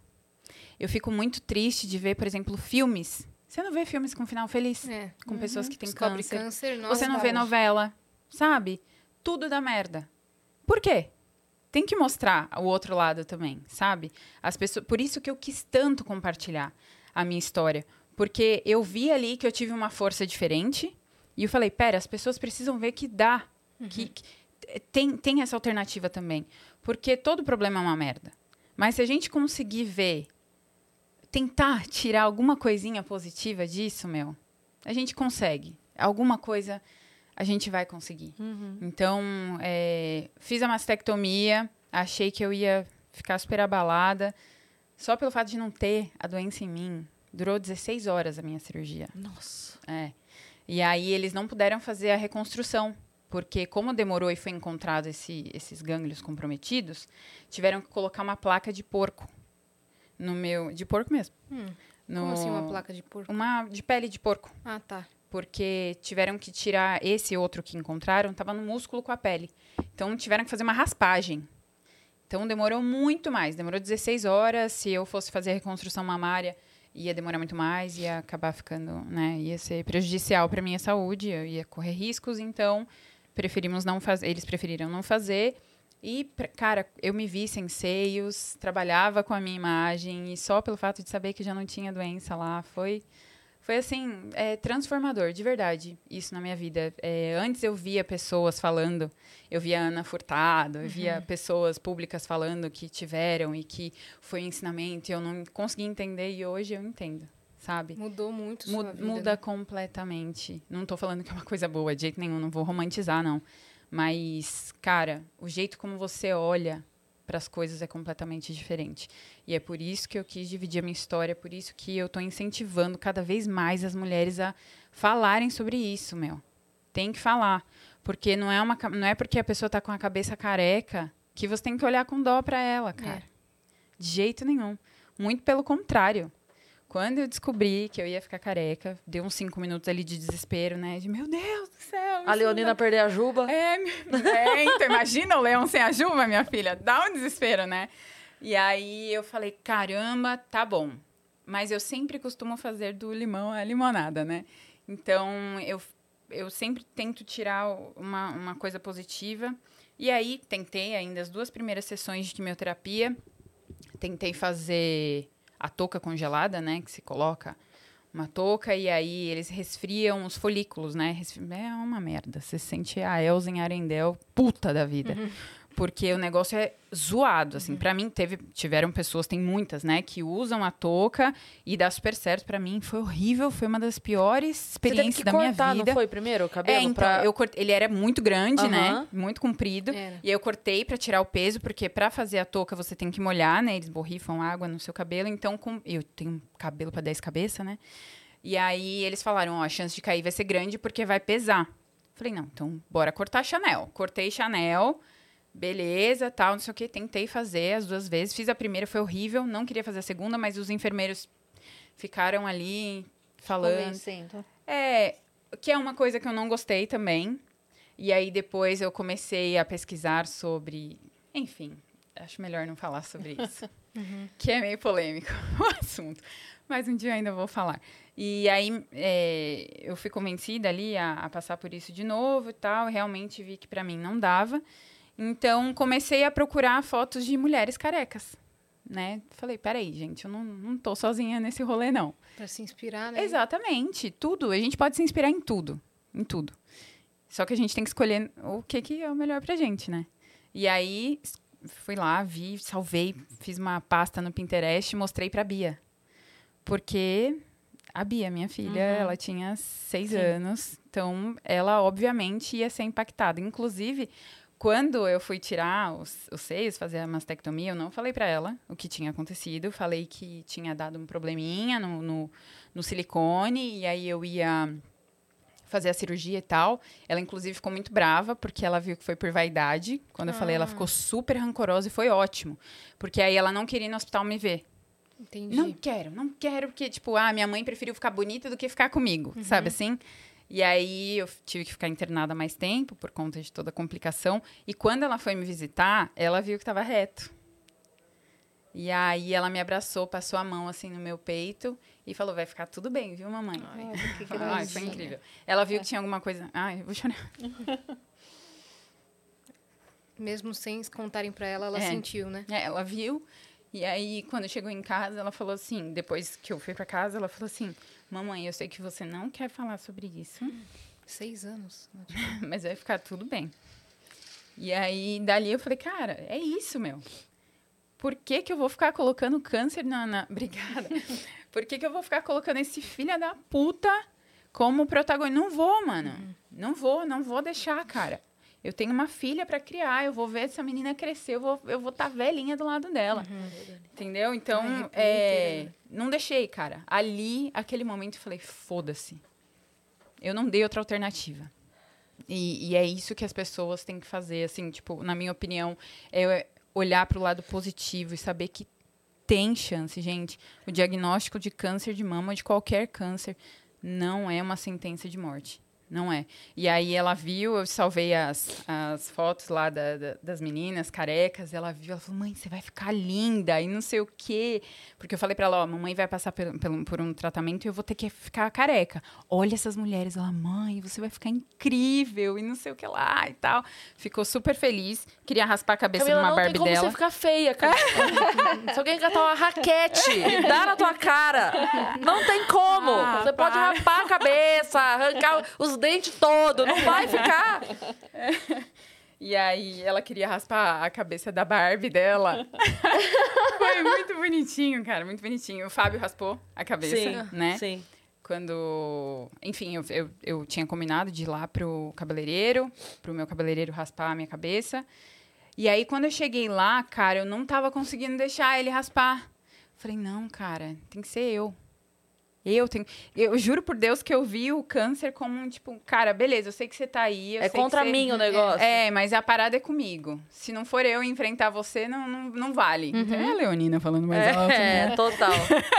Eu fico muito triste de ver, por exemplo, filmes. Você não vê filmes com final feliz? Com pessoas que têm Descobre câncer. nossa, Você não vê novela, sabe? Tudo dá merda. Por quê? Tem que mostrar o outro lado também, sabe? As pessoas, por isso que eu quis tanto compartilhar a minha história. Porque eu vi ali que eu tive uma força diferente. E eu falei, pera, as pessoas precisam ver que dá. Que tem essa alternativa também. Porque todo problema é uma merda. Mas se a gente conseguir ver, tentar tirar alguma coisinha positiva disso, a gente consegue. Alguma coisa a gente vai conseguir. Então, fiz a mastectomia, achei que eu ia ficar super abalada. Só pelo fato de não ter a doença em mim, durou 16 horas a minha cirurgia. Nossa. E aí, eles não puderam fazer a reconstrução. Porque como demorou e foi encontrado esses gânglios comprometidos, tiveram que colocar uma placa de porco no meu... De porco mesmo. Como assim uma placa de porco? Uma de pele de porco. Ah, tá. Porque tiveram que tirar esse outro que encontraram, estava no músculo com a pele. Então, tiveram que fazer uma raspagem. Então, demorou muito mais. Demorou 16 horas. Se eu fosse fazer a reconstrução mamária, ia demorar muito mais. Ia acabar ficando, né? Ia ser prejudicial para minha saúde. Eu ia correr riscos. Então, preferimos não fazer. Eles preferiram não fazer. E, cara, eu me vi sem seios. Trabalhava com a minha imagem. E só pelo fato de saber que já não tinha doença lá, foi assim, transformador, de verdade, isso na minha vida. Antes eu via pessoas falando, eu via Ana Furtado, eu via pessoas públicas falando que tiveram e que foi um ensinamento e eu não conseguia entender e hoje eu entendo, sabe? Mudou muito sua vida, Muda né? completamente. Não tô falando que é uma coisa boa, de jeito nenhum, não vou romantizar, não. Mas, cara, o jeito como você olha para as coisas é completamente diferente. E é por isso que eu quis dividir a minha história, é por isso que eu estou incentivando cada vez mais as mulheres a falarem sobre isso, meu. Tem que falar. Porque não é porque a pessoa está com a cabeça careca que você tem que olhar com dó para ela, cara. De jeito nenhum. Muito pelo contrário. Quando eu descobri que eu ia ficar careca, deu uns 5 minutos ali de desespero, né? De, meu Deus do céu. A Leonina perder a juba. Então imagina o leão sem a juba, minha filha. Dá um desespero, né? E aí eu falei, caramba, tá bom. Mas eu sempre costumo fazer do limão a limonada, né? Então, eu sempre tento tirar uma coisa positiva. E aí, tentei ainda as 2 primeiras sessões de quimioterapia. Tentei fazer a touca congelada, né? Que se coloca uma touca e aí eles resfriam os folículos, né? É uma merda. Você sente a Elza em Arendelle puta da vida. Porque o negócio é zoado, assim. Pra mim, tiveram pessoas, tem muitas, né? Que usam a touca e dá super certo. Pra mim, foi horrível. Foi uma das piores experiências da minha vida. Você teve que cortar, não foi primeiro o cabelo? Então, eu cortei, ele era muito grande, né? Aham. Muito comprido. Era. E aí eu cortei pra tirar o peso, porque pra fazer a touca você tem que molhar, né? Eles borrifam água no seu cabelo. Então, eu tenho cabelo pra 10 cabeças, né? E aí eles falaram, ó, a chance de cair vai ser grande porque vai pesar. Falei, não, então bora cortar Chanel. Cortei Chanel, beleza, tal, não sei o quê. Tentei fazer as 2 vezes. Fiz a primeira, foi horrível. Não queria fazer a segunda, mas os enfermeiros ficaram ali falando. Que é uma coisa que eu não gostei também. E aí depois eu comecei a pesquisar sobre... Enfim, acho melhor não falar sobre isso. Que é meio polêmico o assunto. Mas um dia eu ainda vou falar. E aí eu fui convencida ali a passar por isso de novo e tal. Realmente vi que pra mim não dava. Então, comecei a procurar fotos de mulheres carecas, né? Falei, peraí, gente, eu não tô sozinha nesse rolê, não. Pra se inspirar, né? Exatamente, tudo. A gente pode se inspirar em tudo, em tudo. Só que a gente tem que escolher o que é o melhor pra gente, né? E aí, fui lá, vi, salvei, fiz uma pasta no Pinterest e mostrei pra Bia. Porque a Bia, minha filha, ela tinha 6 anos. Então, ela, obviamente, ia ser impactada. Inclusive... Quando eu fui tirar os seios, fazer a mastectomia, eu não falei pra ela o que tinha acontecido. Falei que tinha dado um probleminha no silicone, e aí eu ia fazer a cirurgia e tal. Ela, inclusive, ficou muito brava, porque ela viu que foi por vaidade. Quando eu falei, ela ficou super rancorosa e foi ótimo. Porque aí ela não queria ir no hospital me ver. Entendi. Não quero, porque, tipo, minha mãe preferiu ficar bonita do que ficar comigo, sabe assim? E aí, eu tive que ficar internada mais tempo, por conta de toda a complicação. E quando ela foi me visitar, ela viu que estava reto. E aí, ela me abraçou, passou a mão, assim, no meu peito e falou, vai ficar tudo bem, viu, mamãe? Ai, foi incrível. Ela viu que tinha alguma coisa... Ai, eu vou chorar. Mesmo sem contarem pra ela, ela sentiu, né? Ela viu. E aí, quando chegou em casa, ela falou assim... Depois que eu fui pra casa, ela falou assim... Mamãe, eu sei que você não quer falar sobre isso. 6 anos. Mas vai ficar tudo bem. E aí, dali eu falei, cara, é isso, meu. Por que eu vou ficar colocando câncer na... Obrigada. Por que eu vou ficar colocando esse filho da puta como protagonista? Não vou, mano. Não vou deixar, cara. Eu tenho uma filha pra criar, eu vou ver essa menina crescer, eu vou estar velhinha do lado dela. Entendeu? Então, não deixei, cara. Ali, aquele momento, eu falei, foda-se. Eu não dei outra alternativa. E é isso que as pessoas têm que fazer, assim, tipo, na minha opinião, é olhar pro lado positivo e saber que tem chance, gente. O diagnóstico de câncer de mama, de qualquer câncer, não é uma sentença de morte. Não é. E aí ela viu, eu salvei as fotos lá das meninas carecas, ela viu, ela falou, mãe, você vai ficar linda, e não sei o quê. Porque eu falei pra ela, ó, mamãe vai passar por um tratamento e eu vou ter que ficar careca. Olha essas mulheres. Ela, mãe, você vai ficar incrível, e não sei o que lá, e tal. Ficou super feliz, queria raspar a cabeça de uma Barbie dela. Não tem como você ficar feia, cara. Se alguém catar uma raquete e dar na tua cara, não tem como. Você pode raspar a cabeça, arrancar os dentes todos, não vai ficar. E aí, ela queria raspar a cabeça da Barbie dela. Foi muito bonitinho, cara, muito bonitinho. O Fábio raspou a cabeça, né? Sim. Quando... Enfim, eu tinha combinado de ir lá pro meu cabeleireiro raspar a minha cabeça. E aí, quando eu cheguei lá, cara, eu não tava conseguindo deixar ele raspar. Falei, não, cara, tem que ser eu. Eu juro por Deus que eu vi o câncer como um, tipo, cara, beleza, eu sei que você tá aí. É contra mim o negócio. Mas a parada é comigo. Se não for eu enfrentar você, não vale. Então, é a Leonina falando mais alto. É, total.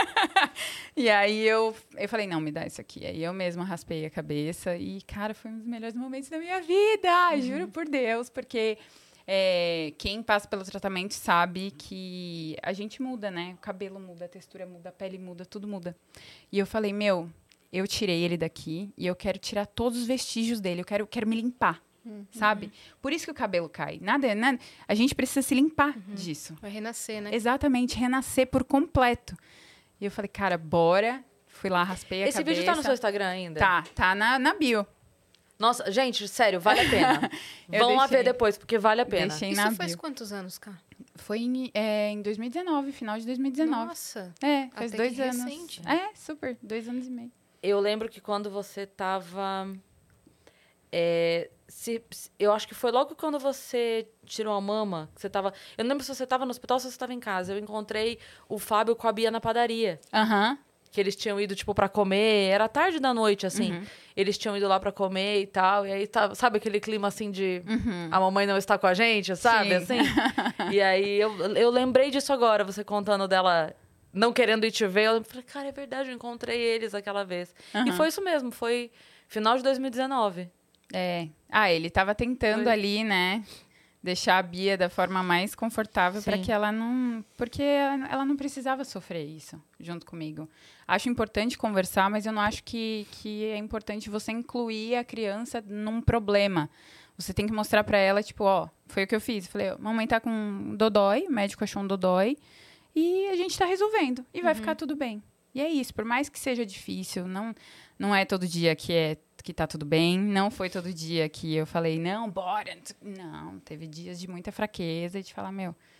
E aí eu falei, não, me dá isso aqui. Aí eu mesma raspei a cabeça e, cara, foi um dos melhores momentos da minha vida. Juro por Deus, porque... quem passa pelo tratamento sabe que a gente muda, né? O cabelo muda, a textura muda, a pele muda, tudo muda. E eu falei, eu tirei ele daqui e eu quero tirar todos os vestígios dele. Eu quero me limpar, sabe? Por isso que o cabelo cai. Nada, a gente precisa se limpar disso. Vai renascer, né? Exatamente, renascer por completo. E eu falei, cara, bora. Fui lá, raspei a cabeça. Esse vídeo tá no seu Instagram ainda? Tá na bio. Nossa, gente, sério, vale a pena. Vão lá ver depois, porque vale a pena. Deixei Isso faz quantos anos, cara? Foi em 2019, final de 2019. Nossa. Faz até 2 anos. Recente. Super, 2 anos e meio. Eu lembro que quando você tava... eu acho que foi logo quando você tirou a mama, que você tava... Eu não lembro se você tava no hospital ou se você tava em casa. Eu encontrei o Fábio com a Bia na padaria. Que eles tinham ido, tipo, pra comer. Era tarde da noite, assim. Eles tinham ido lá pra comer e tal. E aí, sabe aquele clima, assim, de... A mamãe não está com a gente, sabe? Assim. E aí, eu lembrei disso agora. Você contando dela não querendo ir te ver. Eu falei, cara, é verdade, eu encontrei eles aquela vez. E foi isso mesmo. Foi final de 2019. Ele tava tentando ali, né? Deixar a Bia da forma mais confortável para que ela não... Porque ela não precisava sofrer isso junto comigo. Acho importante conversar, mas eu não acho que é importante você incluir a criança num problema. Você tem que mostrar para ela, tipo, foi o que eu fiz. Falei, mamãe tá com um dodói, o médico achou um dodói, e a gente tá resolvendo. E vai ficar tudo bem. E é isso, por mais que seja difícil, não é todo dia que tá tudo bem. Não foi todo dia que eu falei, não, bora. Não, teve dias de muita fraqueza e de falar,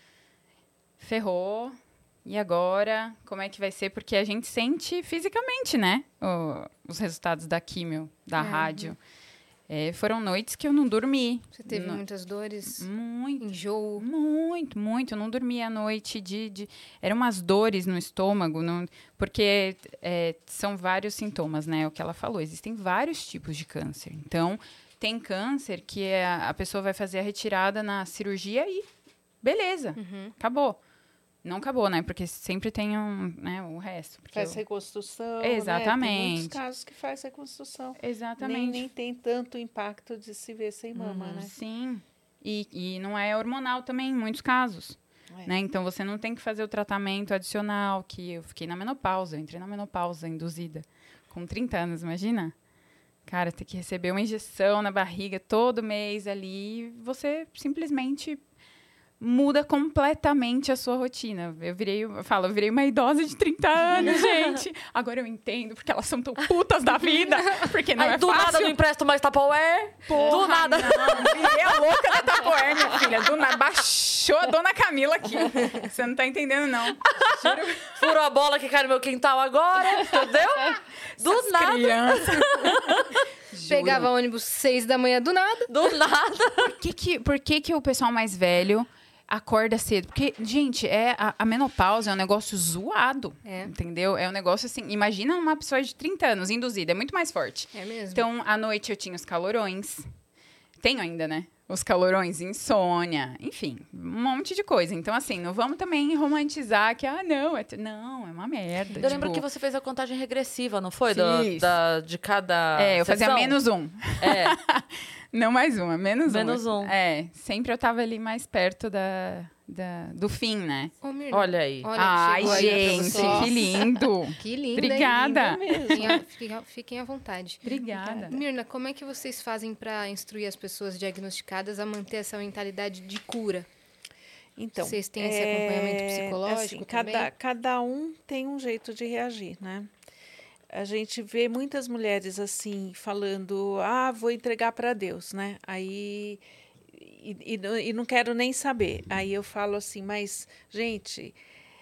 ferrou. E agora? Como é que vai ser? Porque a gente sente fisicamente, né? Os resultados da químio, da rádio. Foram noites que eu não dormi. Você teve muitas dores? Muito. Enjoo? Muito. Eu não dormia à noite. Eram umas dores no estômago. Porque são vários sintomas, né? O que ela falou. Existem vários tipos de câncer. Então, tem câncer que a pessoa vai fazer a retirada na cirurgia e beleza. Acabou. Não acabou, né? Porque sempre tem o resto. Faz reconstrução, exatamente. Né? Tem muitos casos que faz reconstrução. Exatamente. Nem tem tanto impacto de se ver sem mama, né? Sim. E não é hormonal também, em muitos casos. Né? Então, você não tem que fazer o tratamento adicional, que eu fiquei na menopausa. Eu entrei na menopausa induzida. Com 30 anos, imagina? Cara, ter que receber uma injeção na barriga todo mês ali. Você simplesmente... muda completamente a sua rotina. Eu virei uma idosa de 30 anos, gente. Agora eu entendo, porque elas são tão putas da vida. Porque não é do fácil. nada eu não empresto mais Tupperware. Do nada. Não, virei a louca da Tupperware, minha filha. Do nada, baixou a dona Camila aqui. Você não tá entendendo, não. Juro. Furou a bola que cai no meu quintal agora, entendeu? Do nada. Crianças. Pegava ônibus 6 da manhã do nada. Do nada. Por que o pessoal mais velho acorda cedo? Porque, gente, a menopausa é um negócio zoado, entendeu? É um negócio assim, imagina uma pessoa de 30 anos induzida, é muito mais forte. É mesmo. Então, à noite eu tinha os calorões. Tenho ainda, né? Os calorões, insônia, enfim, um monte de coisa. Então, assim, não vamos também romantizar que, não, não, é uma merda. Eu lembro que você fez a contagem regressiva, não foi? Fiz. De cada eu fazia sessão? menos um. É. Não mais uma, menos um. Sempre eu tava ali mais perto do fim, né? Ô, Mirna, Olha aí. Ai, chegou aí pra gente, você. que lindo. Que linda. Obrigada. Fiquem à vontade. Obrigada. Mirna, como é que vocês fazem para instruir as pessoas diagnosticadas a manter essa mentalidade de cura? Então, vocês têm esse acompanhamento psicológico também? Cada um tem um jeito de reagir, né? A gente vê muitas mulheres assim, falando, vou entregar para Deus, né? Aí, e não quero nem saber. Aí eu falo assim, mas, gente,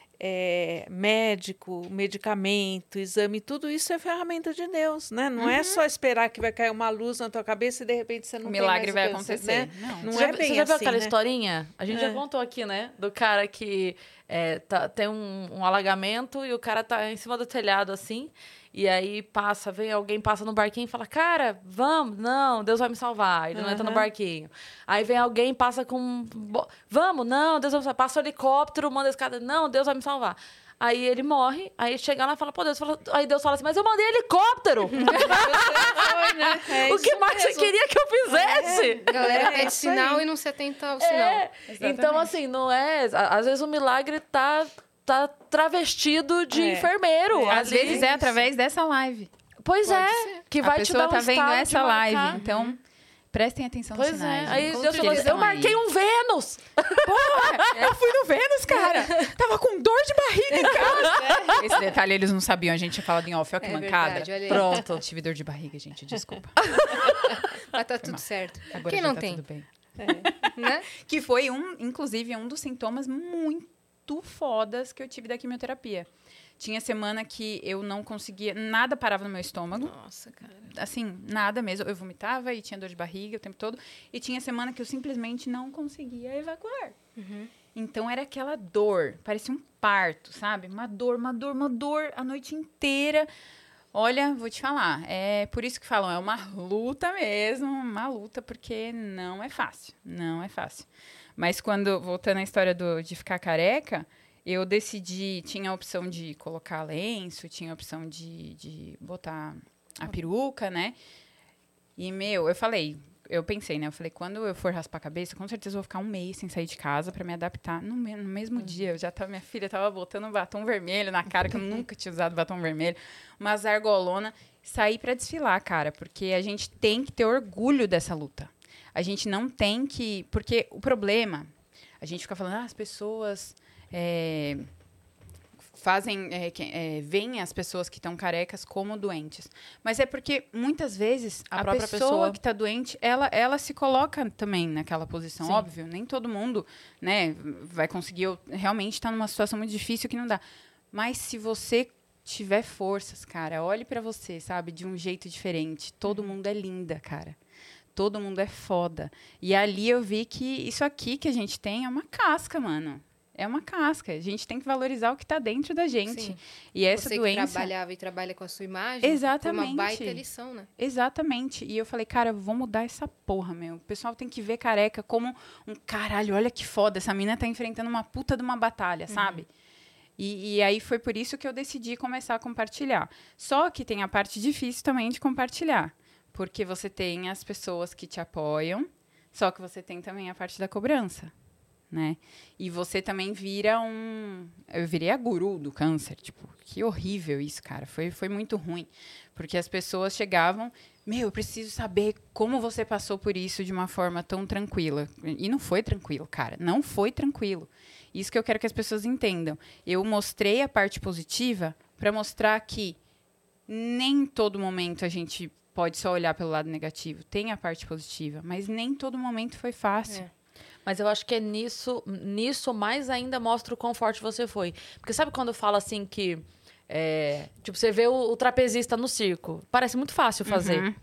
médico, medicamento, exame, tudo isso é ferramenta de Deus, né? Não é só esperar que vai cair uma luz na tua cabeça e de repente você não tem mais milagre vai câncer, acontecer. né? Não Você é bem já viu assim, aquela né? historinha? A gente já contou aqui, né? Do cara que tem um alagamento e o cara tá em cima do telhado, assim. E aí alguém passa no barquinho e fala, cara, vamos, não, Deus vai me salvar. Ele não entra no barquinho. Aí vem alguém, passa com... Vamos, não, Deus vai me salvar. Passa o helicóptero, manda a escada, não, Deus vai me salvar. Aí ele morre, aí chega lá e fala, pô, Deus fala... Aí Deus fala assim, mas eu mandei helicóptero! Foi, né? O que mais você queria que eu fizesse? A galera pede isso sinal aí. e não se atenta ao sinal. Então, assim, não é... Às vezes o milagre tá travestido de enfermeiro. Às ali. vezes é através dessa live. Pois Pode é, ser. que vai a te pessoa dar um tá vendo estalo de essa marcar. live, então prestem atenção nos Pois sinais. é, aí gente. Deus falou Eles assim, eu estão aí. marquei um Vênus. Eu fui no Vênus, cara. Tava com dor de barriga em casa. Esse detalhe eles não sabiam, a gente tinha falado em off. Olha que mancada. Verdade, olha aí. Pronto. Tive dor de barriga, gente, desculpa. Mas tá tudo certo. Agora Quem já não tá tem? tudo bem. Né? Que foi, inclusive, um dos sintomas muito fodas que eu tive da quimioterapia. Tinha semana que eu não conseguia, nada parava no meu estômago. Nossa, cara. Assim, nada mesmo. Eu vomitava e tinha dor de barriga o tempo todo. E tinha semana que eu simplesmente não conseguia evacuar. Então, era aquela dor. Parecia um parto, sabe? Uma dor a noite inteira. Olha, vou te falar. É por isso que falam, é uma luta mesmo. Uma luta, porque não é fácil. Não é fácil. Mas voltando à história de ficar careca, eu decidi, tinha a opção de colocar lenço, tinha a opção de botar a peruca, né? E, eu pensei, né? Eu falei, quando eu for raspar a cabeça, com certeza eu vou ficar um mês sem sair de casa pra me adaptar. No mesmo dia, minha filha tava botando um batom vermelho na cara, que eu nunca tinha usado batom vermelho, uma argolona, saí pra desfilar, cara, porque a gente tem que ter orgulho dessa luta. A gente não tem que... Porque o problema, a gente fica falando, as pessoas... veem as pessoas que estão carecas como doentes. Mas é porque, muitas vezes, a própria pessoa que está doente, ela se coloca também naquela posição. Sim. Óbvio, nem todo mundo, né, vai conseguir... Realmente está numa situação muito difícil que não dá. Mas se você tiver forças, cara, olhe para você, sabe? De um jeito diferente. Todo mundo é linda, cara. Todo mundo é foda. E ali eu vi que isso aqui que a gente tem é uma casca, mano. É uma casca. A gente tem que valorizar o que está dentro da gente. Sim. E essa Você doença... que trabalhava e trabalha com a sua imagem, Exatamente. foi uma baita lição, né? Exatamente. E eu falei, cara, vou mudar essa porra, meu. O pessoal tem que ver careca como um caralho, olha que foda. Essa mina tá enfrentando uma puta de uma batalha, sabe? E aí foi por isso que eu decidi começar a compartilhar. Só que tem a parte difícil também de compartilhar. Porque você tem as pessoas que te apoiam, só que você tem também a parte da cobrança, né? E você também vira Eu virei a guru do câncer, tipo, que horrível isso, cara. Foi muito ruim. Porque as pessoas chegavam, eu preciso saber como você passou por isso de uma forma tão tranquila. E não foi tranquilo, cara. Não foi tranquilo. Isso que eu quero que as pessoas entendam. Eu mostrei a parte positiva para mostrar que nem todo momento a gente pode só olhar pelo lado negativo. Tem a parte positiva, mas nem todo momento foi fácil. Mas eu acho que é nisso mais ainda mostra o quão forte você foi. Porque sabe quando fala assim que... tipo, você vê o trapezista no circo. Parece muito fácil fazer.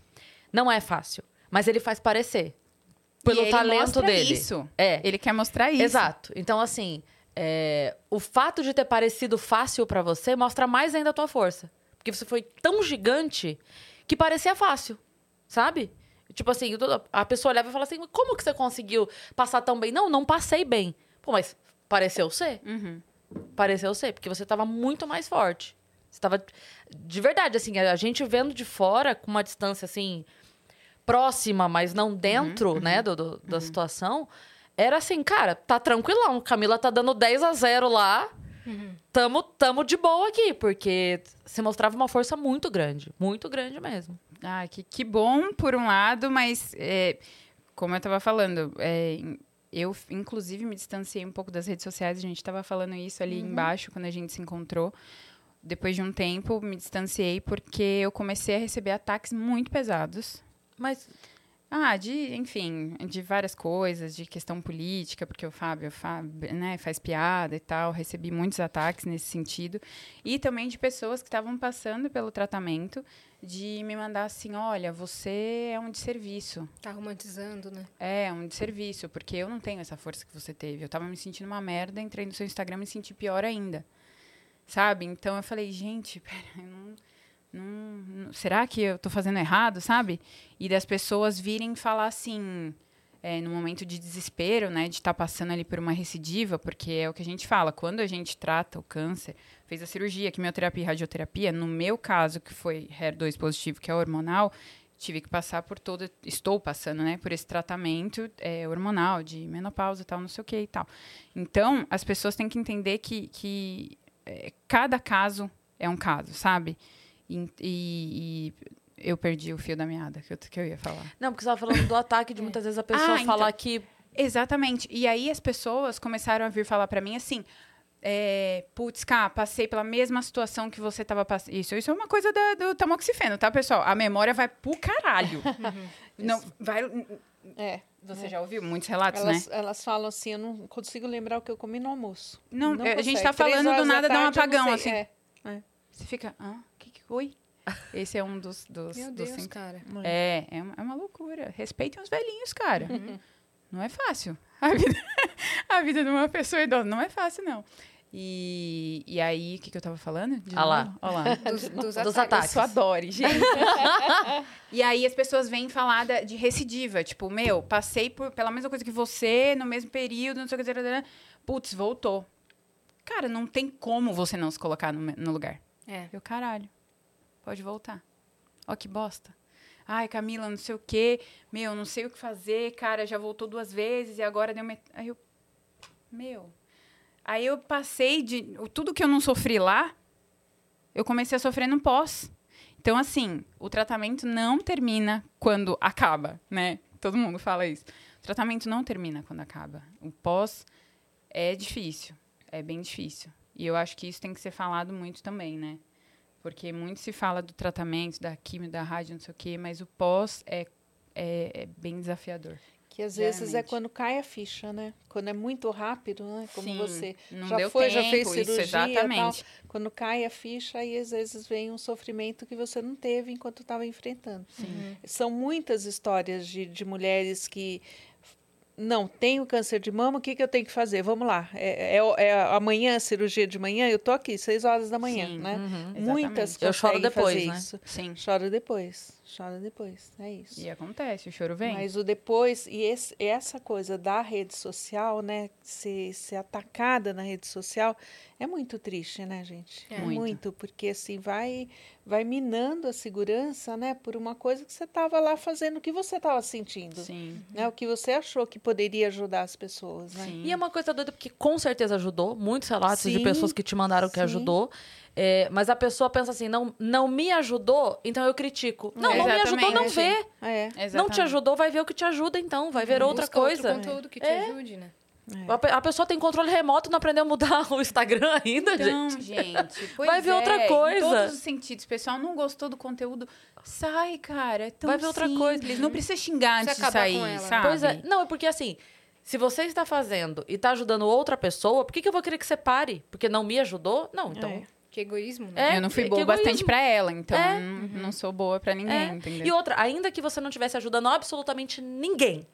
Não é fácil. Mas ele faz parecer. Pelo ele talento mostra dele. Isso. É. Ele quer mostrar isso. Exato. Então, assim, o fato de ter parecido fácil pra você mostra mais ainda a tua força. Porque você foi tão gigante que parecia fácil, sabe? Tipo assim, a pessoa olhava e falava assim, como que você conseguiu passar tão bem? Não passei bem. Pô, mas pareceu ser? Pareceu ser, porque você tava muito mais forte. Você tava, de verdade, assim, a gente vendo de fora, com uma distância, assim, próxima, mas não dentro, né, da situação, era assim, cara, tá tranquilão. Camila tá dando 10-0 lá. Tamo de boa aqui, porque você mostrava uma força muito grande mesmo. Ah, que bom, por um lado, mas como eu tava falando, eu, inclusive, me distanciei um pouco das redes sociais. A gente tava falando isso ali embaixo, quando a gente se encontrou. Depois de um tempo, me distanciei porque eu comecei a receber ataques muito pesados. Mas... enfim, de várias coisas, de questão política, porque o Fábio, né, faz piada e tal. Recebi muitos ataques nesse sentido. E também de pessoas que estavam passando pelo tratamento, de me mandar assim, olha, você é um desserviço. Tá romantizando, né? É um desserviço, porque eu não tenho essa força que você teve. Eu tava me sentindo uma merda, entrei no seu Instagram e me senti pior ainda. Sabe? Então, eu falei, gente, será que eu tô fazendo errado, sabe? E das pessoas virem falar assim, no momento de desespero, né? De estar passando ali por uma recidiva, porque é o que a gente fala, quando a gente trata o câncer, fez a cirurgia, quimioterapia e radioterapia, no meu caso, que foi HER2 positivo, que é hormonal, tive que passar por estou passando, né? Por esse tratamento hormonal, de menopausa e tal, não sei o que e tal. Então, as pessoas têm que entender que cada caso é um caso, sabe? E eu perdi o fio da meada que eu ia falar. Não, porque você estava falando do ataque de muitas vezes a pessoa falar que... Exatamente. E aí as pessoas começaram a vir falar pra mim assim, putz, Cá, passei pela mesma situação que você tava passando. Isso é uma coisa do tamoxifeno, tá, pessoal? A memória vai pro caralho. Não, vai... Você já ouviu muitos relatos, né? Elas falam assim, eu não consigo lembrar o que eu comi no almoço. Não a gente tá falando do nada, dá um apagão, assim. Você fica, oi? Esse é um dos Meu Deus, cara. É uma loucura. Respeitem os velhinhos, cara. Não é fácil. A vida de uma pessoa idosa não é fácil, não. E aí, o que eu tava falando? Olha lá. Dos ataques. Eu adoro, gente. E aí, as pessoas vêm falar de recidiva. Tipo, passei pela mesma coisa que você, no mesmo período, não sei o que. Putz, voltou. Cara, não tem como você não se colocar no lugar. Eu, caralho. Pode voltar. Ó, que bosta. Ai, Camila, não sei o quê. Não sei o que fazer. Cara, já voltou 2 vezes e agora deu... Aí eu... Aí eu passei de... Tudo que eu não sofri lá, eu comecei a sofrer no pós. Então, assim, o tratamento não termina quando acaba, né? Todo mundo fala isso. O tratamento não termina quando acaba. O pós é difícil. É bem difícil. E eu acho que isso tem que ser falado muito também, né? Porque muito se fala do tratamento, da quimio, da rádio, não sei o quê, mas o pós é bem desafiador. Que às vezes é quando cai a ficha, né? Quando é muito rápido, né? Como Sim, você não já deu foi, tempo, já fez isso, cirurgia exatamente. e tal. Quando cai a ficha, aí às vezes vem um sofrimento que você não teve enquanto estava enfrentando. São muitas histórias de mulheres que... Não, tenho câncer de mama, o que eu tenho que fazer? Vamos lá. Amanhã, cirurgia de manhã, eu tô aqui, 6 horas da manhã, né? Muitas eu choro depois, fazer né? isso. Sim. Chora depois, é isso. E acontece, o choro vem. Mas o depois, essa coisa da rede social, né? Ser atacada na rede social, é muito triste, né, gente? Muito, porque assim, vai minando a segurança, né? Por uma coisa que você estava lá fazendo, o que você estava sentindo. Sim. Né? O que você achou que poderia ajudar as pessoas, né? Sim. E é uma coisa doida, porque com certeza ajudou. Muitos relatos de pessoas que te mandaram que ajudou. Mas a pessoa pensa assim, não me ajudou, então eu critico. Não me ajudou, não vê. Não te ajudou, vai ver o que te ajuda, então. Vai ver outra coisa. Outro conteúdo que te ajude, né? A pessoa tem controle remoto e não aprendeu a mudar o Instagram ainda, então, gente. Pois vai ver outra coisa. Em todos os sentidos. O pessoal não gostou do conteúdo. Sai, cara. É tão vai ver outra coisa. Não precisa xingar antes de sair, sabe? Pois é. Não, é porque assim, se você está fazendo e está ajudando outra pessoa, por que eu vou querer que você pare? Porque não me ajudou? Não, então... que é egoísmo, né? Eu não fui boa bastante pra ela, então não sou boa pra ninguém, entendeu? E outra, ainda que você não estivesse ajudando absolutamente ninguém,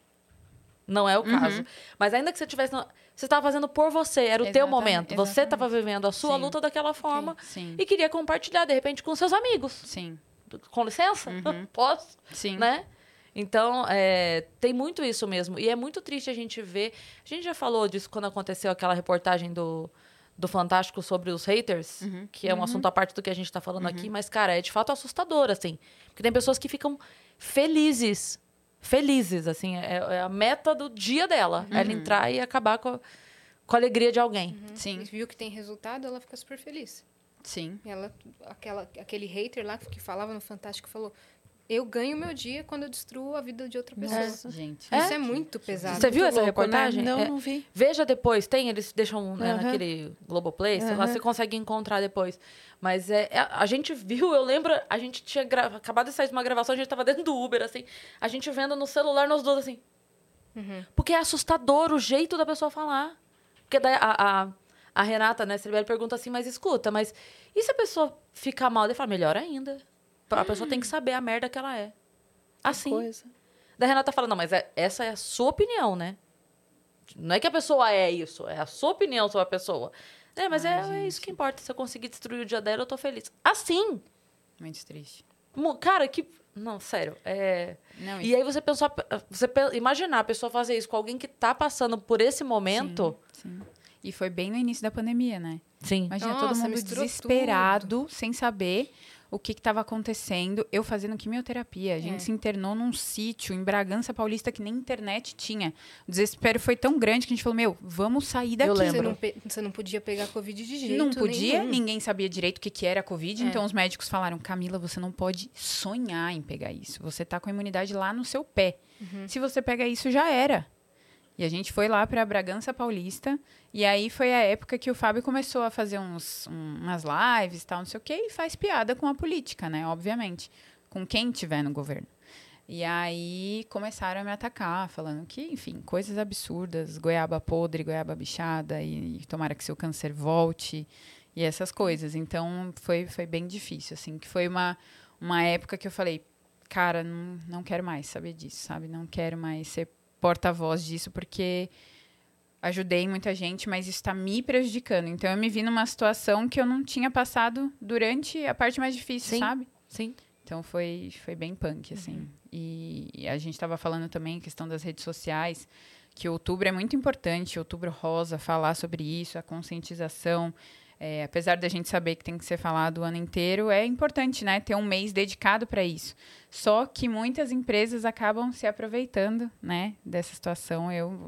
não é o caso, mas ainda que você tivesse... Você estava fazendo por você, era o teu momento. Você estava vivendo a sua luta daquela forma e queria compartilhar, de repente, com seus amigos. Sim. Com licença? Posso? Sim. Né? Então, tem muito isso mesmo. E é muito triste a gente ver... A gente já falou disso quando aconteceu aquela reportagem do Fantástico sobre os haters, que é um assunto à parte do que a gente está falando aqui, mas, cara, é de fato assustador, assim. Porque tem pessoas que ficam felizes, assim. É a meta do dia dela. Ela entrar e acabar com a alegria de alguém. Sim. E viu que tem resultado, ela fica super feliz. Sim. E ela, aquele hater lá que falava no Fantástico falou: eu ganho meu dia quando eu destruo a vida de outra pessoa. Gente. Isso é muito pesado. Você viu essa louco, reportagem? né? Não vi. Veja depois, eles deixam naquele Globoplay, sei lá, você consegue encontrar depois. Mas a gente viu, eu lembro, a gente tinha acabado de sair de uma gravação, a gente tava dentro do Uber, assim, a gente vendo no celular, nós dois, assim. Porque é assustador o jeito da pessoa falar. Porque daí a Renata, né, Ceribelli, pergunta assim, mas escuta, mas e se a pessoa ficar mal? Ele fala, melhor ainda. A pessoa tem que saber a merda que ela é. Assim. Coisa. Daí a Renata fala, não, mas essa é a sua opinião, né? Não é que a pessoa é isso, é a sua opinião sobre a pessoa. Mas é isso que importa. Se eu conseguir destruir o dia dela, eu tô feliz. Assim. Muito triste. Cara, que... Não, sério. Não, E aí você imaginar a pessoa fazer isso com alguém que tá passando por esse momento... Sim. E foi bem no início da pandemia, né? Sim. Imagina Nossa, todo mundo misturou desesperado, sem saber o que estava acontecendo. Eu fazendo quimioterapia. A gente se internou num sítio em Bragança Paulista que nem internet tinha. O desespero foi tão grande que a gente falou, vamos sair daqui. Eu lembro. Você não podia pegar Covid de jeito Não podia, nenhum. ninguém sabia direito o que era Covid. Então, os médicos falaram, Camila, você não pode sonhar em pegar isso. Você tá com a imunidade lá no seu pé. Se você pega isso, já era. E a gente foi lá para Bragança Paulista. E aí foi a época que o Fábio começou a fazer umas lives e tal, não sei o quê. E faz piada com a política, né? Obviamente. Com quem tiver no governo. E aí começaram a me atacar, falando que, enfim, coisas absurdas. Goiaba podre, goiaba bichada. E tomara que seu câncer volte. E essas coisas. Então, foi bem difícil, assim. Que foi uma época que eu falei, cara, não quero mais saber disso, sabe? Não quero mais ser porta-voz disso, porque ajudei muita gente, mas isso está me prejudicando. Então, eu me vi numa situação que eu não tinha passado durante a parte mais difícil, sabe? Sim. Então, foi bem punk, assim. E a gente estava falando também, questão das redes sociais, que outubro é muito importante, outubro rosa, falar sobre isso, a conscientização. Apesar da gente saber que tem que ser falado o ano inteiro, é importante, né? Ter um mês dedicado para isso. Só que muitas empresas acabam se aproveitando, né? Dessa situação.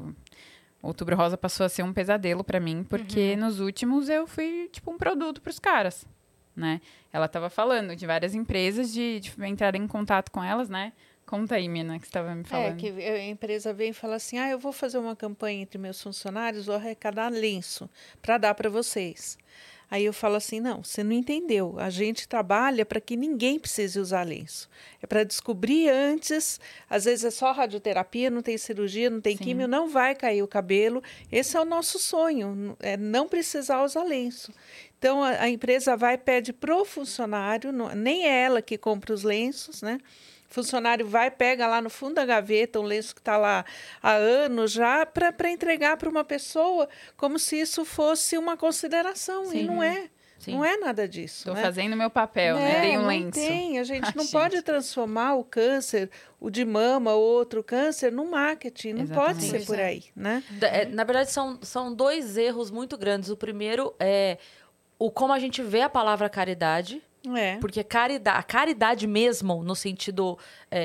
Outubro Rosa passou a ser um pesadelo para mim, porque nos últimos eu fui, tipo, um produto para os caras, né? Ela estava falando de várias empresas, de entrar em contato com elas, né? Conta aí, Mina, que você estava me falando. Que a empresa vem e fala assim, eu vou fazer uma campanha entre meus funcionários, vou arrecadar lenço para dar para vocês. Aí eu falo assim, não, você não entendeu. A gente trabalha para que ninguém precise usar lenço. É para descobrir antes, às vezes é só radioterapia, não tem cirurgia, não tem químio, não vai cair o cabelo. Esse é o nosso sonho, é não precisar usar lenço. Então, a empresa vai e pede para o funcionário, nem é ela que compra os lenços, né? O funcionário vai, pega lá no fundo da gaveta um lenço que está lá há anos já para entregar para uma pessoa como se isso fosse uma consideração. Sim. E não é. Sim. Não é nada disso. Estou né? fazendo meu papel, né? Dei um não lenço. Tem. A gente não Gente. pode transformar o câncer, o de mama, outro câncer, no marketing. Não pode Exatamente. ser por aí, né? Na verdade, são dois erros muito grandes. O primeiro é como a gente vê a palavra caridade. Porque a caridade mesmo, no sentido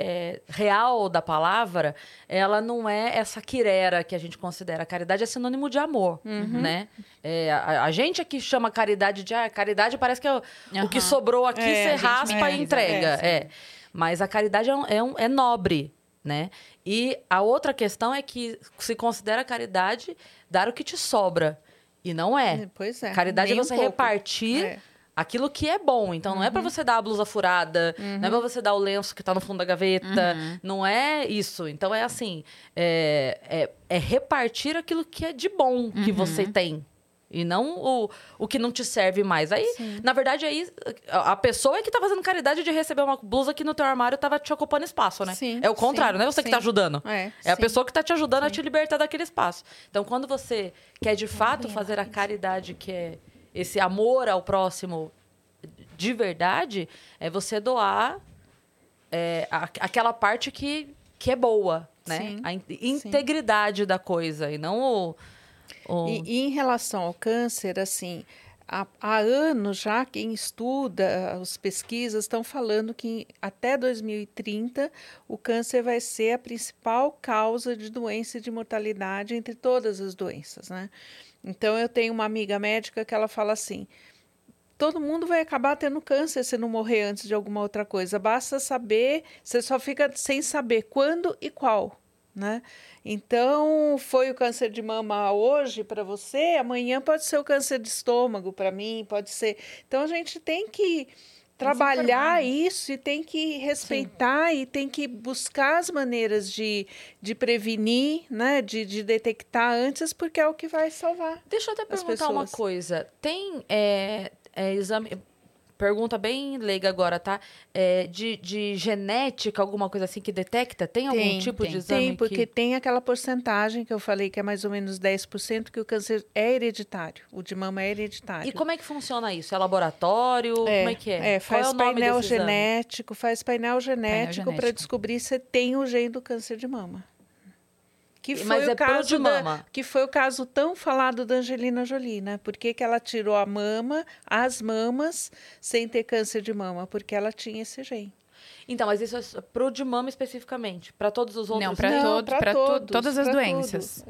real da palavra, ela não é essa quirera que a gente considera. A caridade é sinônimo de amor, né? A gente aqui chama caridade de... caridade parece que é o que sobrou aqui, você raspa e entrega. Mas a caridade é nobre, né? E a outra questão é que se considera caridade dar o que te sobra. E não é. Pois é. Caridade é Nem você pouco. repartir... aquilo que é bom. Então, não é pra você dar a blusa furada, não é pra você dar o lenço que tá no fundo da gaveta, não é isso. Então, é assim, é repartir aquilo que é de bom que você tem, E não o que não te serve mais. Aí, na verdade, aí a pessoa é que tá fazendo caridade de receber uma blusa que no teu armário tava te ocupando espaço, né? Sim, É o contrário, não é você que tá ajudando. É a pessoa que tá te ajudando a te libertar daquele espaço. Então, quando você quer de fato fazer a caridade, que é esse amor ao próximo de verdade, é você doar aquela parte que é boa, né? Sim, A integridade da coisa e não E em relação ao câncer, assim, há anos já quem estuda, as pesquisas estão falando que até 2030 o câncer vai ser a principal causa de doença e de mortalidade entre todas as doenças, né? Então, eu tenho uma amiga médica que ela fala assim, todo mundo vai acabar tendo câncer se não morrer antes de alguma outra coisa. Basta saber, você só fica sem saber quando e qual, né? Então, foi o câncer de mama hoje para você, amanhã pode ser o câncer de estômago para mim, pode ser. Então, a gente tem que trabalhar isso e tem que respeitar e tem que buscar as maneiras de prevenir, né? De detectar antes, porque é o que vai salvar. Deixa eu até perguntar uma coisa. Tem exame... Pergunta bem leiga agora, tá? De genética, alguma coisa assim que detecta? Tem algum tipo de exame? Tem, porque tem aquela porcentagem que eu falei, que é mais ou menos 10%, que o câncer é hereditário. O de mama é hereditário. E como é que funciona isso? É laboratório? Como é que é? Faz painel genético, para descobrir se tem o gene do câncer de mama. Mas é pro de mama. Que foi o caso tão falado da Angelina Jolie, né? Por que ela tirou as mamas, sem ter câncer de mama? Porque ela tinha esse gene. Então, mas isso é pro de mama especificamente? Para todos os outros? Não, para todas as doenças.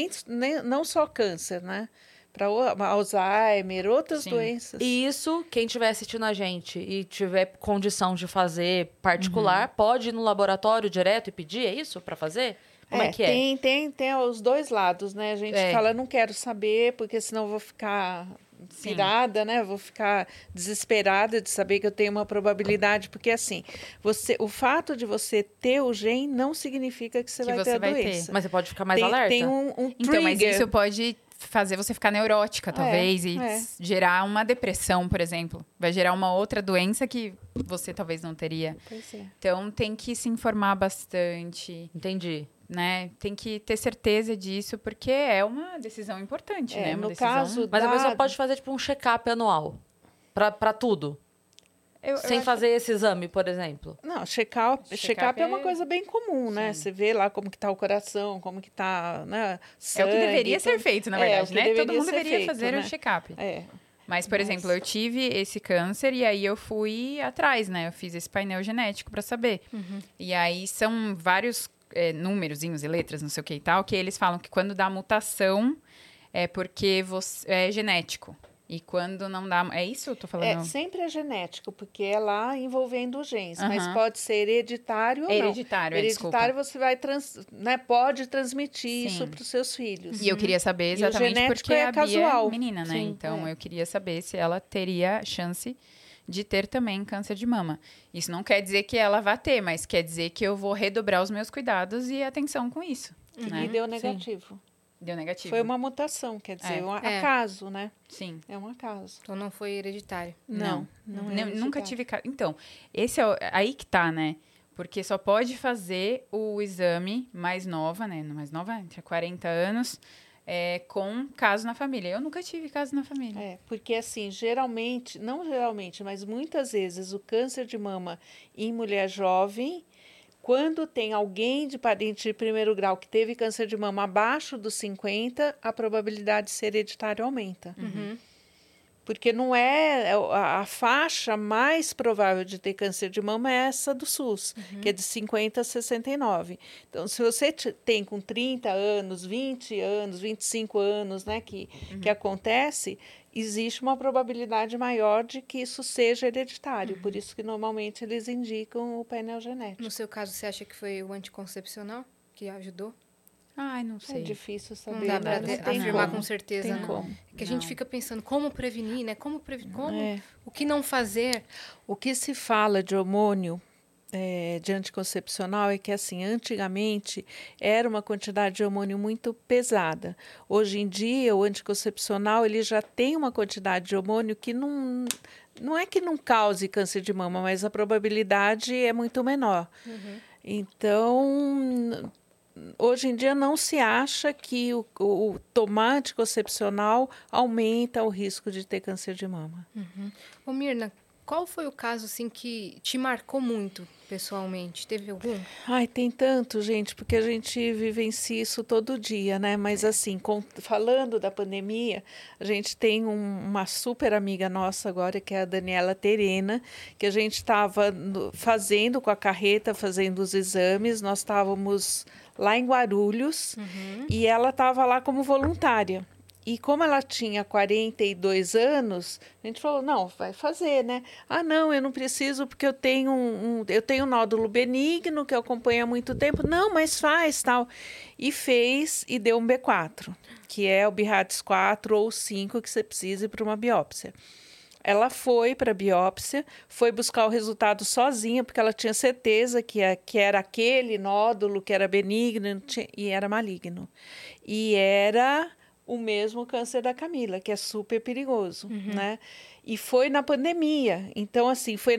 Não só câncer, né? Para Alzheimer, outras doenças. E isso, quem estiver assistindo a gente e tiver condição de fazer particular, pode ir no laboratório direto e pedir, é isso? Para fazer? Como é que é? Tem os dois lados, né? A gente fala, não quero saber, porque senão eu vou ficar pirada, né? Vou ficar desesperada de saber que eu tenho uma probabilidade, porque assim, o fato de você ter o gene não significa que você vai ter a doença. Mas você pode ficar mais alerta? Tem um trigger. Então, mas isso pode fazer você ficar neurótica, talvez, e gerar uma depressão, por exemplo. Vai gerar uma outra doença que você talvez não teria. Pois é. Então, tem que se informar bastante. Entendi. Né? Tem que ter certeza disso, porque é uma decisão importante, né? No caso Mas a pessoa pode fazer, tipo, um check-up anual para tudo. Sem fazer esse exame, por exemplo. Não, check-up é uma coisa bem comum, né? Você vê lá como que tá o coração, como que tá, né? Sangue, é o que deveria ser feito, na verdade, né? Todo mundo deveria fazer um check-up. Mas, por exemplo, eu tive esse câncer e aí eu fui atrás, né? Eu fiz esse painel genético para saber. E aí são vários númerozinhos e letras, não sei o que e tal, que eles falam que quando dá mutação é porque é genético. E quando não dá... É isso que eu tô falando? Sempre é genético, porque é lá envolvendo os genes. Mas pode ser hereditário ou não. Hereditário você vai pode transmitir isso para os seus filhos. E eu queria saber exatamente porque a Bia é menina, né? Então, eu queria saber se ela teria chance de ter também câncer de mama. Isso não quer dizer que ela vá ter, mas quer dizer que eu vou redobrar os meus cuidados e atenção com isso. Né? E deu negativo. Deu negativo. Foi uma mutação, quer dizer, um acaso, né? Sim. É um acaso. Então não foi hereditário. Não nunca tive... Então, esse aí que tá, né? Porque só pode fazer o exame mais nova, né? Mais nova, entre 40 anos... com caso na família. Eu nunca tive caso na família. Porque assim, não geralmente, mas muitas vezes o câncer de mama em mulher jovem, quando tem alguém de parente de primeiro grau que teve câncer de mama abaixo dos 50, a probabilidade de ser hereditário aumenta. Porque não é a faixa mais provável de ter câncer de mama é essa do SUS, que é de 50 a 69. Então, se você tem com 30 anos, 20 anos, 25 anos, né, que acontece, existe uma probabilidade maior de que isso seja hereditário. Por isso que normalmente eles indicam o painel genético. No seu caso, você acha que foi o anticoncepcional que ajudou? Ai, não sei. É difícil saber. Não dá para afirmar com certeza. Tem como. Que a gente fica pensando como prevenir, né? Como o que não fazer. O que se fala de hormônio de anticoncepcional é que, assim, antigamente era uma quantidade de hormônio muito pesada. Hoje em dia, o anticoncepcional ele já tem uma quantidade de hormônio que não é que não cause câncer de mama, mas a probabilidade é muito menor. Então, hoje em dia não se acha que o tomar anticoncepcional aumenta o risco de ter câncer de mama. Ô, Mirna, qual foi o caso assim que te marcou muito pessoalmente? Teve algum? Ai, tem tanto, gente, porque a gente vivencia isso todo dia, né? Mas assim, falando da pandemia, a gente tem uma super amiga nossa agora, que é a Daniela Terena, que a gente estava fazendo com a carreta, fazendo os exames, nós estávamos lá em Guarulhos e ela estava lá como voluntária. E como ela tinha 42 anos, a gente falou, não, vai fazer, né? Ah, não, eu não preciso porque eu tenho eu tenho um nódulo benigno que eu acompanho há muito tempo. Não, mas faz, tal. E fez e deu um B4, que é o BIRATS 4 ou 5 que você precisa ir para uma biópsia. Ela foi para a biópsia, foi buscar o resultado sozinha, porque ela tinha certeza que era aquele nódulo que era benigno e era maligno. E era o mesmo câncer da Camila, que é super perigoso, né? E foi na pandemia. Então, assim, foi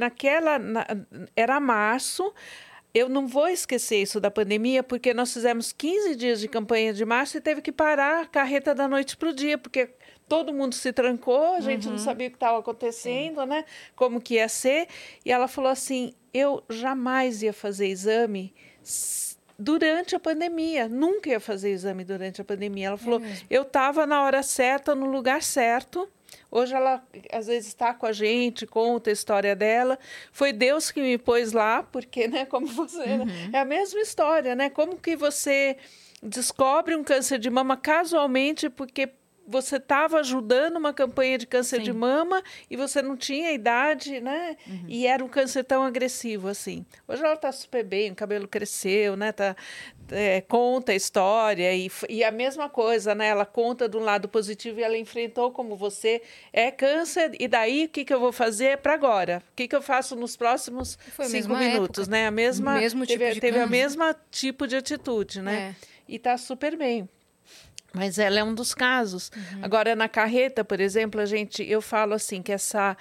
era março. Eu não vou esquecer isso da pandemia, porque nós fizemos 15 dias de campanha de março e teve que parar a carreta da noite para o dia, porque todo mundo se trancou, a gente não sabia o que estava acontecendo, né? Como que ia ser. E ela falou assim, eu jamais ia fazer exame durante a pandemia, nunca ia fazer exame durante a pandemia. Ela falou, eu estava na hora certa, no lugar certo. Hoje ela, às vezes, está com a gente, conta a história dela. Foi Deus que me pôs lá, porque, né, como você... É a mesma história, né? Como que você descobre um câncer de mama casualmente, porque você estava ajudando uma campanha de câncer de mama e você não tinha idade, né? E era um câncer tão agressivo assim. Hoje ela está super bem, o cabelo cresceu, né? Conta a história e a mesma coisa, né? Ela conta de um lado positivo e ela enfrentou como você. É câncer, e daí o que eu vou fazer para agora? O que eu faço nos próximos 5 minutos, né? A mesma, teve a mesma tipo de atitude, né? E está super bem. Mas ela é um dos casos. Agora, na carreta, por exemplo, eu falo assim que essa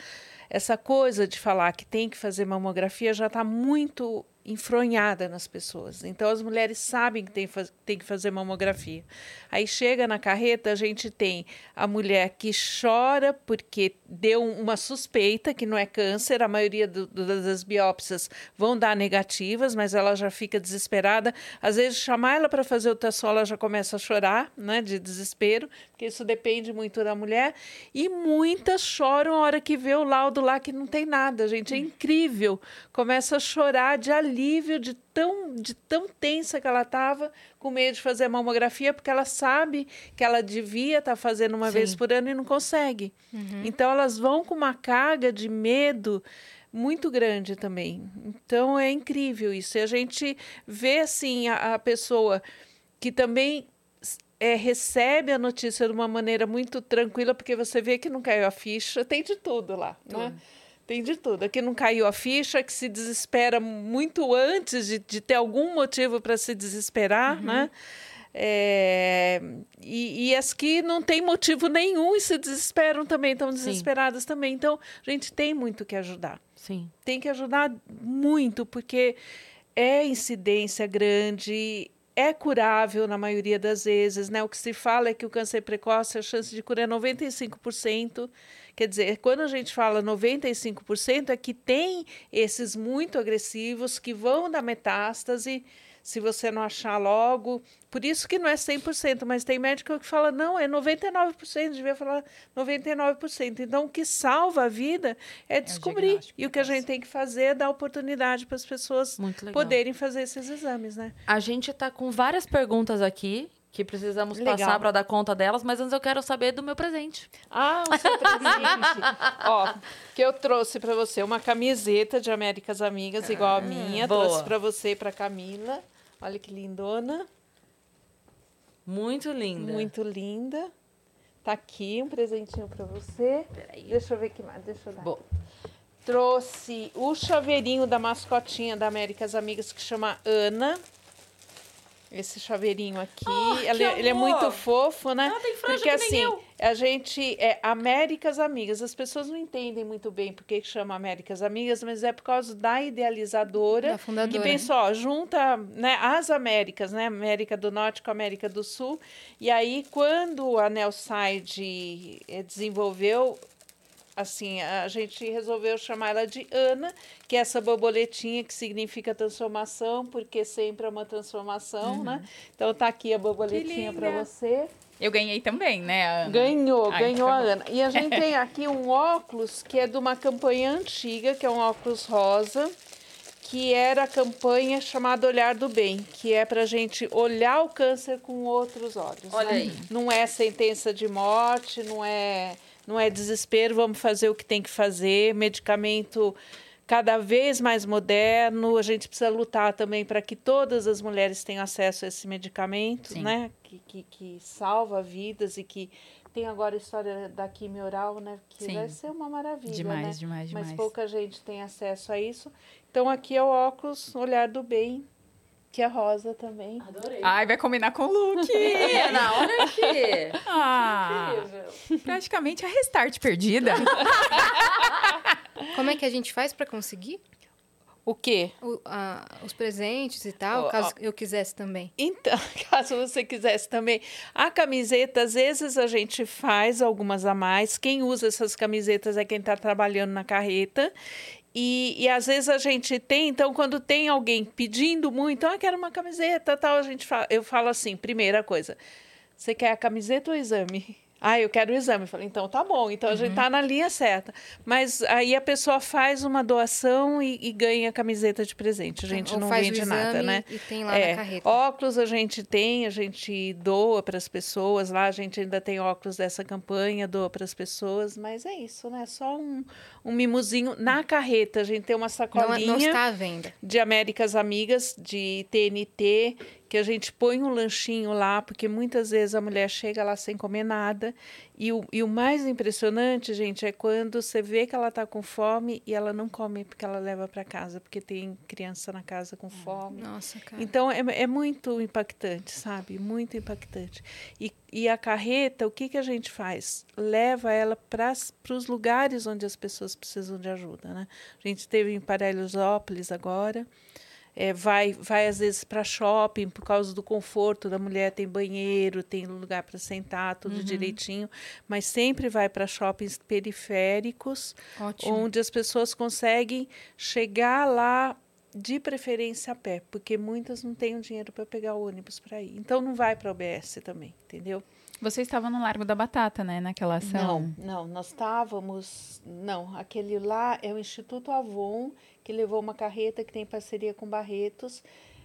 coisa de falar que tem que fazer mamografia já está muito enfronhada nas pessoas. Então, as mulheres sabem que tem que fazer mamografia. Aí chega na carreta, a gente tem a mulher que chora porque deu uma suspeita que não é câncer. A maioria das biópsias vão dar negativas, mas ela já fica desesperada. Às vezes, chamar ela para fazer ultrassom, ela já começa a chorar, né, de desespero, porque isso depende muito da mulher. E muitas choram a hora que vê o laudo lá que não tem nada, gente. É incrível. Começa a chorar de alívio, de tão tensa que ela estava, com medo de fazer a mamografia, porque ela sabe que ela devia estar fazendo uma vez por ano e não consegue. Então, elas vão com uma carga de medo muito grande também. Então, é incrível isso. E a gente vê, assim, a pessoa que também recebe a notícia de uma maneira muito tranquila, porque você vê que não caiu a ficha, tem de tudo lá, né? Tem de tudo. Aqui não caiu a ficha, que se desespera muito antes de ter algum motivo para se desesperar, né? E as que não tem motivo nenhum e se desesperam também, estão desesperadas também. Então, a gente tem muito que ajudar. Sim. Tem que ajudar muito, porque é incidência grande, é curável na maioria das vezes, né? O que se fala é que o câncer precoce, a chance de cura é 95%. Quer dizer, quando a gente fala 95%, é que tem esses muito agressivos que vão dar metástase, se você não achar logo. Por isso que não é 100%, mas tem médico que fala, não, é 99%, devia falar 99%. Então, o que salva a vida é descobrir. E o que a gente tem que fazer é dar oportunidade para as pessoas poderem fazer esses exames, né? A gente está com várias perguntas aqui que precisamos passar para dar conta delas, mas antes eu quero saber do meu presente. Ah, o seu presente. Ó, que eu trouxe para você uma camiseta de Américas Amigas, igual a minha. Boa. Trouxe para você e para Camila. Olha que lindona. Muito linda. Muito linda. Tá aqui um presentinho para você. Peraí. Deixa eu ver que mais. Deixa eu dar. Boa. trouxe o chaveirinho da mascotinha da Américas Amigas, que chama Ana. Esse chaveirinho aqui, ele é muito fofo, né? Ela tem franja porque que nem assim, eu. a gente é Américas Amigas. As pessoas não entendem muito bem por que chama Américas Amigas, mas é por causa da idealizadora, Da fundadora, que pensou, ó, junta, né, as Américas, né? América do Norte com a América do Sul. E aí, quando a Nelside desenvolveu, assim, a gente resolveu chamar ela de Ana, que é essa borboletinha que significa transformação, porque sempre é uma transformação, né? Então tá aqui a borboletinha para você. Eu ganhei também, né, a Ana? Ganhou Ai, a tá bom. Ana. E a gente tem aqui um óculos que é de uma campanha antiga, que é um óculos rosa, que era a campanha chamada Olhar do Bem, que é para a gente olhar o câncer com outros olhos. Olha né? aí. Não é sentença de morte, não é desespero, vamos fazer o que tem que fazer, medicamento cada vez mais moderno, a gente precisa lutar também para que todas as mulheres tenham acesso a esse medicamento, Sim. né? Que salva vidas e que tem agora a história da quimio oral, né? Que Sim. vai ser uma maravilha, Demais, né? demais, Mas demais. pouca gente tem acesso a isso. Então aqui é o óculos Olhar do Bem, que é rosa também. Adorei. Ai, vai combinar com o look. Ana, olha aqui. Ah, Incrível. praticamente a Restart perdida. Como é que a gente faz para conseguir O quê? os presentes e tal, Ó, caso eu quisesse também? Então, caso você quisesse também, a camiseta, às vezes a gente faz algumas a mais. Quem usa essas camisetas é quem está trabalhando na carreta. E às vezes a gente tem, então, quando tem alguém pedindo muito, quero uma camiseta, tal, eu falo assim, primeira coisa, você quer a camiseta ou o exame? Eu quero o exame. Eu falei, então tá bom, então a gente tá na linha certa. Mas aí a pessoa faz uma doação e ganha a camiseta de presente. A gente Ou não faz vende o nada, exame né? e tem lá na carreta. Óculos a gente doa para as pessoas. Lá a gente ainda tem óculos dessa campanha, doa para as pessoas. Mas é isso, né? Só um mimozinho. Na carreta a gente tem uma sacolinha Não está à venda. de Américas Amigas, de TNT, que a gente põe um lanchinho lá, porque muitas vezes a mulher chega lá sem comer nada. E o mais impressionante, gente, é quando você vê que ela está com fome e ela não come porque ela leva para casa, porque tem criança na casa com fome. Nossa, cara. Então, é muito impactante, sabe? Muito impactante. E a carreta, o que a gente faz? Leva ela para os lugares onde as pessoas precisam de ajuda, né? A gente esteve em Paraisópolis agora. Vai às vezes para shopping por causa do conforto da mulher, tem banheiro, tem lugar para sentar, tudo direitinho, mas sempre vai para shoppings periféricos, Ótimo. onde as pessoas conseguem chegar lá de preferência a pé, porque muitas não têm o dinheiro para pegar o ônibus para ir. Então não vai para a UBS também, entendeu? Vocês estavam no Largo da Batata, né? Naquela ação. Não, nós estávamos... Não, aquele lá é o Instituto Avon, que levou uma carreta que tem parceria com Barretos,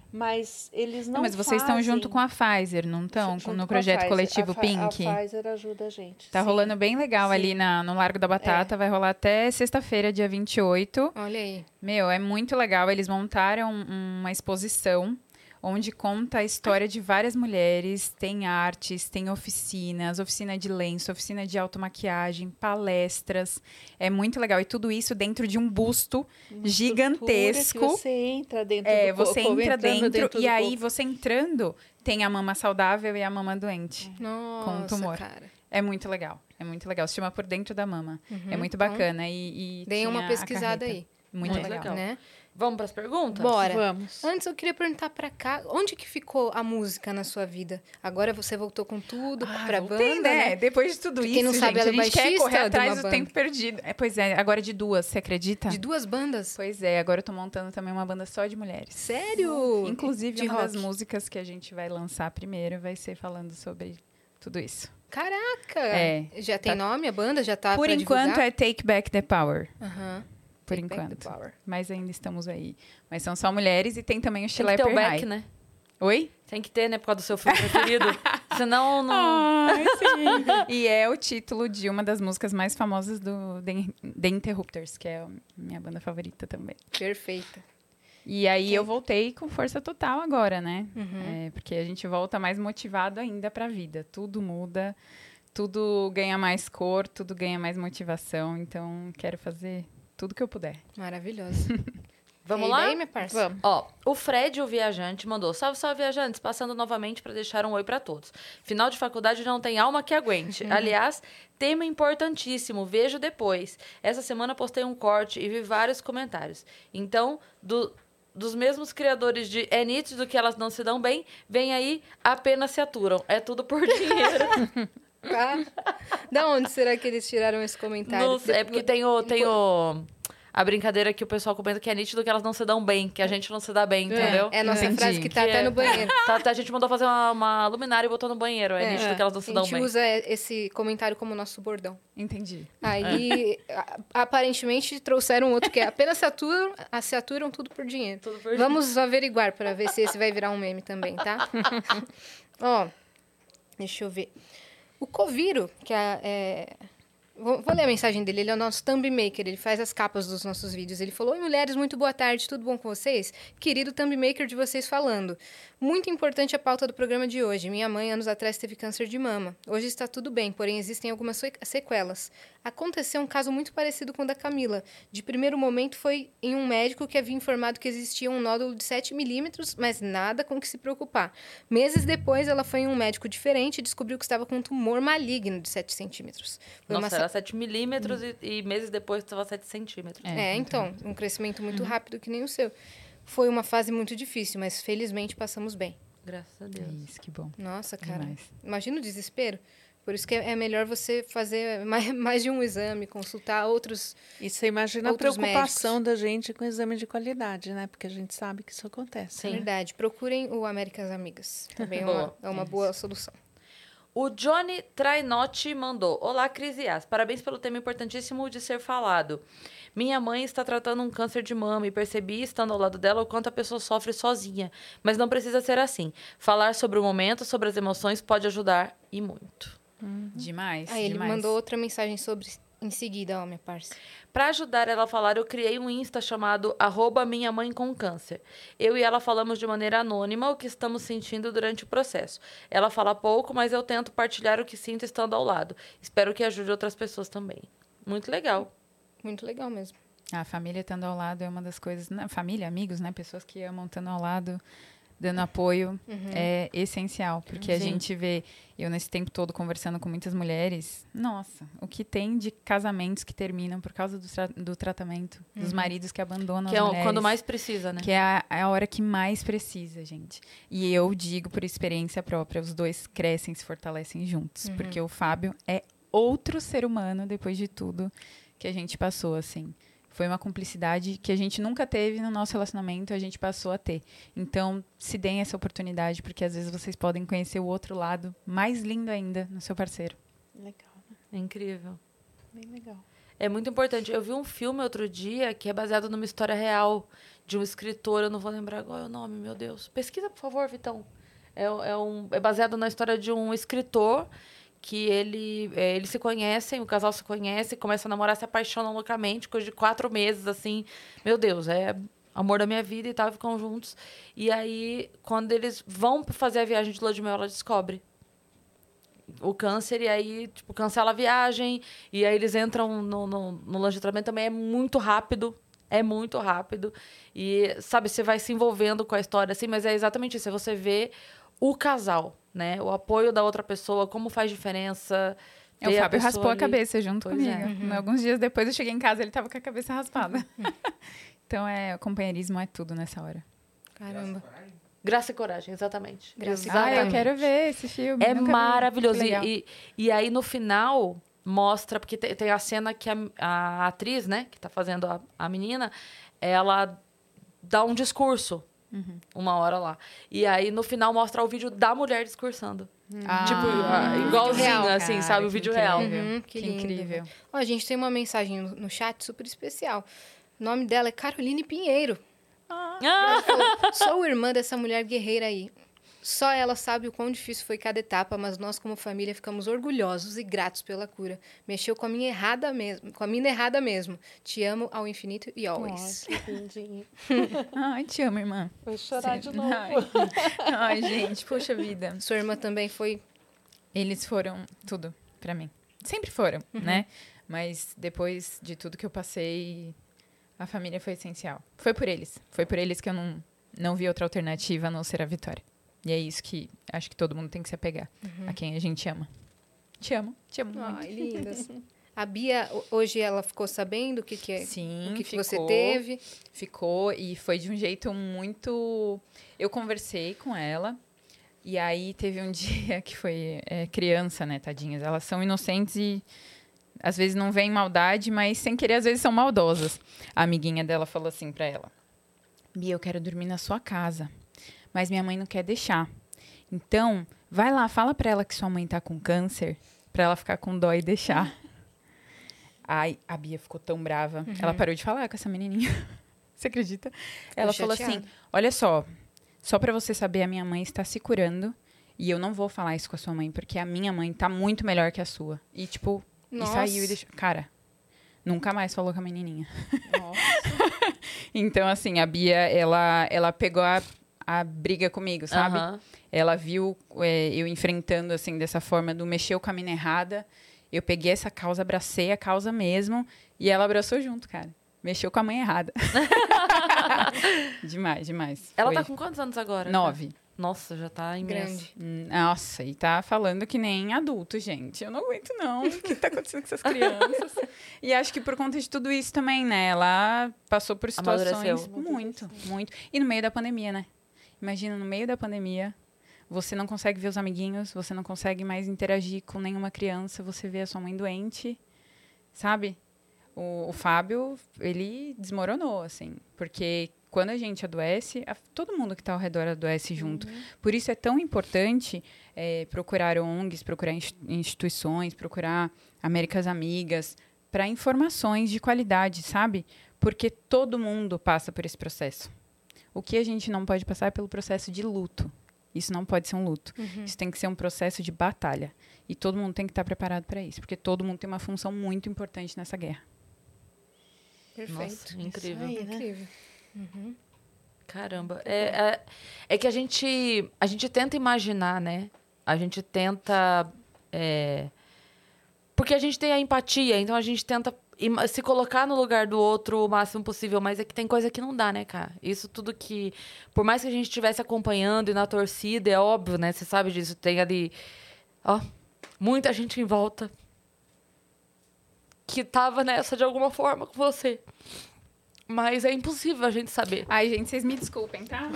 mas eles não Mas vocês estão junto com a Pfizer, não estão? Junto No com a projeto Pfizer. coletivo Pink? A Pfizer ajuda a gente. Tá sim. rolando bem legal Sim. ali no Largo da Batata. Vai rolar até sexta-feira, dia 28. Olha aí. Meu, é muito legal. Eles montaram uma exposição onde conta a história de várias mulheres. Tem artes, tem oficinas, oficina de lenço, oficina de automaquiagem, palestras. É muito legal. E tudo isso dentro de um busto gigantesco. Que você entra dentro do corpo. Você entra dentro e do aí corpo. você entrando tem a mama saudável e a mama doente. Nossa, tumor. cara. É muito legal. É muito legal. Se chama Por Dentro da Mama. É muito Então, bacana. E Deem tinha uma a pesquisada carreta. aí. Muito Muito legal. legal. Né? Vamos para as perguntas? Bora. Vamos. Antes eu queria perguntar pra cá, onde que ficou a música na sua vida? Agora você voltou com tudo pra Voltei, banda, né? Depois de tudo Pra isso, quem não sabe, gente, ela é a gente quer baixista correr de atrás uma do banda. tempo perdido. Pois é, agora de duas, você acredita? De duas bandas? Pois é, agora eu tô montando também uma banda só de mulheres. Sério? Inclusive, de uma das rock? músicas que a gente vai lançar primeiro vai ser falando sobre tudo isso. Caraca! É. Já tem nome a banda? Já tá Por pra enquanto divulgar? é Take Back the Power. Aham. Por Take Back the enquanto. Power. Mas ainda estamos aí. Mas são só mulheres e tem também o Tem que ter Schlepper o back, High. né? Oi? Tem que ter, né? Por causa do seu filme preferido. Senão, não... Ai, sim. E é o título de uma das músicas mais famosas do The Interrupters, que é a minha banda favorita também. Perfeita. E aí eu voltei com força total agora, né? Uhum. Porque a gente volta mais motivado ainda pra vida. Tudo muda, tudo ganha mais cor, tudo ganha mais motivação. Então, quero fazer tudo que eu puder. Maravilhoso. Vamos E lá? daí, minha parça? Vamos. Ó, o Fred, o viajante, mandou: salve, salve, viajantes, passando novamente para deixar um oi para todos. Final de faculdade não tem alma que aguente. Aliás, tema importantíssimo, vejo depois. Essa semana postei um corte e vi vários comentários. Então, dos mesmos criadores de É nítido que elas não se dão bem, vem aí, apenas se aturam. É tudo por dinheiro. Da onde será que eles tiraram esse comentário? É porque tem a brincadeira que o pessoal comenta que é nítido que elas não se dão bem, que a gente não se dá bem, entendeu? É a nossa Entendi. frase que tá até no banheiro. A gente mandou fazer uma luminária e botou no banheiro. É nítido que elas não se A dão gente bem. usa esse comentário como nosso bordão. Entendi. Aí, aparentemente, trouxeram outro que é apenas se aturam tudo por dinheiro. Tudo por Vamos averiguar para ver se esse vai virar um meme também, tá? Ó, deixa eu ver. O Coviro, que vou ler a mensagem dele, ele é o nosso thumb maker, ele faz as capas dos nossos vídeos. Ele falou: oi, mulheres, muito boa tarde, tudo bom com vocês? Querido thumb maker de vocês falando. Muito importante a pauta do programa de hoje. Minha mãe, anos atrás, teve câncer de mama. Hoje está tudo bem, porém existem algumas sequelas. Aconteceu um caso muito parecido com o da Camila. De primeiro momento foi em um médico que havia informado que existia um nódulo de 7 milímetros, mas nada com que se preocupar. Meses depois, ela foi em um médico diferente e descobriu que estava com um tumor maligno de 7 centímetros. Foi Nossa, era 7 milímetros e meses depois estava 7 centímetros. então, um crescimento muito rápido que nem o seu. Foi uma fase muito difícil, mas felizmente passamos bem. Graças a Deus. Isso, que bom. Nossa, cara. Demais. Imagina o desespero. Por isso que é melhor você fazer mais de um exame, consultar outros. E você imagina a Outros preocupação da gente com exame de qualidade, né? Porque a gente sabe que isso acontece. Sim. Verdade. Procurem o Américas Amigas. Também é uma boa solução. O Johnny Trainotti mandou: olá, Cris e As. Parabéns pelo tema importantíssimo de ser falado. Minha mãe está tratando um câncer de mama e percebi, estando ao lado dela, o quanto a pessoa sofre sozinha. Mas não precisa ser assim. Falar sobre o momento, sobre as emoções, pode ajudar e muito. Demais, Aí ele demais. mandou outra mensagem em seguida, ó, minha parça. Para ajudar ela a falar, eu criei um Insta chamado @minhamãecomcâncer. Eu e ela falamos de maneira anônima o que estamos sentindo durante o processo. Ela fala pouco, mas eu tento partilhar o que sinto estando ao lado. Espero que ajude outras pessoas também. Muito legal. Muito legal mesmo. A família estando ao lado é uma das coisas... Família, amigos, né? Pessoas que amam estando ao lado, dando apoio, é essencial. Porque a gente vê... Eu, nesse tempo todo, conversando com muitas mulheres... Nossa, o que tem de casamentos que terminam por causa do tratamento. Dos maridos que abandonam Que as é mulheres. quando mais precisa, né? Que é a hora que mais precisa, gente. E eu digo por experiência própria, os dois crescem, se fortalecem juntos. Porque o Fábio é outro ser humano, depois de tudo que a gente passou, assim. Foi uma cumplicidade que a gente nunca teve no nosso relacionamento, a gente passou a ter. Então, se deem essa oportunidade, porque às vezes vocês podem conhecer o outro lado mais lindo ainda no seu parceiro. Legal, né? É incrível. Bem legal. É muito importante. Eu vi um filme outro dia que é baseado numa história real de um escritor. Eu não vou lembrar qual é o nome, meu Deus. Pesquisa, por favor, Vitão. É baseado na história de um escritor que eles se conhecem, o casal se conhece, começa a namorar, se apaixonam loucamente, coisa de 4 meses, assim. Meu Deus, é amor da minha vida e tal, ficam juntos. E aí, quando eles vão fazer a viagem de lua de mel, ela descobre o câncer e aí, tipo, cancela a viagem. E aí eles entram no lanche de tratamento, também é muito rápido. É muito rápido. E, sabe, você vai se envolvendo com a história, assim, mas é exatamente isso. É você vê o casal, né? O apoio da outra pessoa, como faz diferença. O Fábio raspou a cabeça junto Pois comigo. Alguns dias depois eu cheguei em casa, ele tava com a cabeça raspada. Então, o companheirismo é tudo nessa hora. Caramba. Graça e coragem, exatamente. Graça e Exatamente. Eu quero ver esse filme. É nunca vi. maravilhoso. Que legal. E aí, no final, mostra... Porque tem a cena que a atriz, né? Que tá fazendo a menina, ela dá um discurso. Uma hora lá. E aí, no final, mostra o vídeo da mulher discursando. Tipo, igualzinho, real. assim, sabe? O que vídeo incrível. real. Que Que lindo. incrível. Ó, a gente tem uma mensagem no chat super especial. O nome dela é Caroline Pinheiro. Ela falou, sou irmã dessa mulher guerreira aí. Só ela sabe o quão difícil foi cada etapa, mas nós, como família, ficamos orgulhosos e gratos pela cura. Mexeu com a mina errada mesmo. Te amo ao infinito e always. Nossa, que lindinho. Ai, te amo, irmã. Vou chorar de novo. Ai, gente, poxa vida. Sua irmã também foi... Eles foram tudo pra mim. Sempre foram, né? Mas depois de tudo que eu passei, A família foi essencial. Foi por eles. Foi por eles que eu não vi outra alternativa a não ser a Vitória. E é isso que acho que todo mundo tem que se apegar. A quem a gente ama. Te amo muito. Ai, lindas. A Bia, hoje ela ficou sabendo o que é? Sim, o que ficou, você teve? Ficou, e foi de um jeito muito... Eu conversei com ela, e aí teve um dia que foi criança, né, tadinhas? Elas são inocentes e às vezes não vem maldade, mas sem querer às vezes são maldosas. A amiguinha dela falou assim pra ela: Bia, eu quero dormir na sua casa, mas minha mãe não quer deixar. Então, vai lá, fala pra ela que sua mãe tá com câncer, pra ela ficar com dó e deixar. Ai, a Bia ficou tão brava. Ela parou de falar com essa menininha. Você acredita? Ela falou assim, olha só pra você saber, a minha mãe está se curando e eu não vou falar isso com a sua mãe, porque a minha mãe tá muito melhor que a sua. E, tipo, e saiu e deixou... Cara, nunca mais falou com a menininha. Nossa. Então, assim, a Bia, ela pegou a briga comigo, sabe? Ela viu eu enfrentando, assim, dessa forma, do mexer com a mina errada. Eu peguei essa causa, abracei a causa mesmo, e ela abraçou junto, cara. Mexeu com a mãe errada. Demais, demais. Ela tá com quantos anos agora? 9. Nossa, já tá imenso. Grande. Nossa, e tá falando que nem adulto, gente. Eu não aguento, não. O que tá acontecendo com essas crianças? E acho que por conta de tudo isso também, né? Ela passou por situações muito. E no meio da pandemia, né? Imagina, no meio da pandemia... Você não consegue ver os amiguinhos, você não consegue mais interagir com nenhuma criança, você vê a sua mãe doente, sabe? O Fábio, ele desmoronou, assim, porque quando a gente adoece, todo mundo que está ao redor adoece junto. Por isso é tão importante procurar ONGs, procurar instituições, procurar Américas Amigas, para informações de qualidade, sabe? Porque todo mundo passa por esse processo. O que a gente não pode passar é pelo processo de luto. Isso não pode ser um luto. Isso tem que ser um processo de batalha. E todo mundo tem que estar preparado para isso. Porque todo mundo tem uma função muito importante nessa guerra. Perfeito. Nossa, incrível. Isso aí, né? Incrível. Caramba. É que a gente tenta imaginar, né? A gente tenta... Porque a gente tem a empatia, então a gente tenta se colocar no lugar do outro o máximo possível, mas é que tem coisa que não dá, né, cara? Isso tudo que... Por mais que a gente estivesse acompanhando e na torcida, é óbvio, né? Você sabe disso. Tem ali... Ó, muita gente em volta que tava nessa de alguma forma com você. Mas é impossível a gente saber. Ai, gente, vocês me desculpem, tá?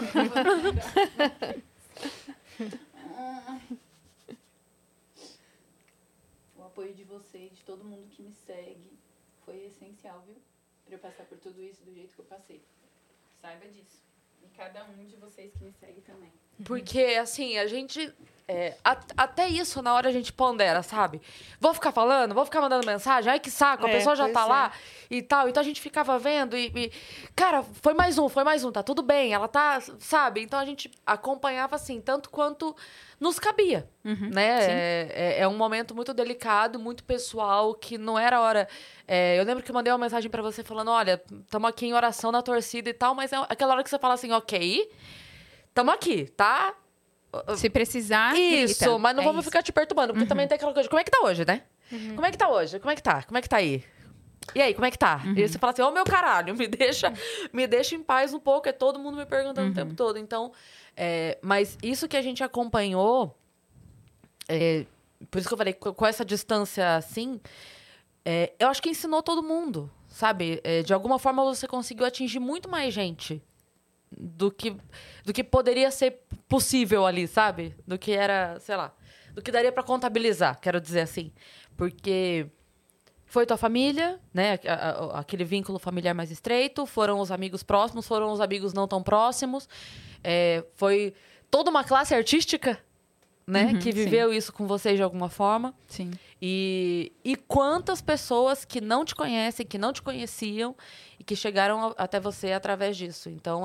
O apoio de vocês, de todo mundo que me segue, foi essencial, viu? Pra eu passar por tudo isso do jeito que eu passei. Saiba disso. E cada um de vocês que me segue também. Porque, assim, a gente... até isso, na hora a gente pondera, sabe? Vou ficar falando, vou ficar mandando mensagem. Ai, que saco, a pessoa já tá lá e tal. Então a gente ficava vendo e... Cara, foi mais um, tá tudo bem. Ela tá, sabe? Então a gente acompanhava, assim, tanto quanto nos cabia, né? É um momento muito delicado, muito pessoal, que não era hora... eu lembro que eu mandei uma mensagem pra você falando, olha, estamos aqui em oração na torcida e tal, mas é aquela hora que você fala assim, ok, estamos aqui, tá? Se precisar, isso, grita. mas não vamos ficar te perturbando, porque também tem aquela coisa de como é que tá hoje, né? Como é que tá hoje? Como é que tá? Como é que tá aí? E aí, como é que tá? E você fala assim, ô meu caralho, me deixa em paz um pouco, é todo mundo me perguntando o tempo todo. Então, mas isso que a gente acompanhou, por isso que eu falei, com essa distância assim, eu acho que ensinou todo mundo, sabe? De alguma forma você conseguiu atingir muito mais gente do que poderia ser possível ali, sabe? Do que era, sei lá, do que daria pra contabilizar, quero dizer assim. Porque foi tua família, né? Aquele vínculo familiar mais estreito, foram os amigos próximos, foram os amigos não tão próximos. Foi toda uma classe artística, né? Que viveu isso com vocês de alguma forma. Sim. E quantas pessoas que não te conhecem, que não te conheciam e que chegaram até você através disso. Então,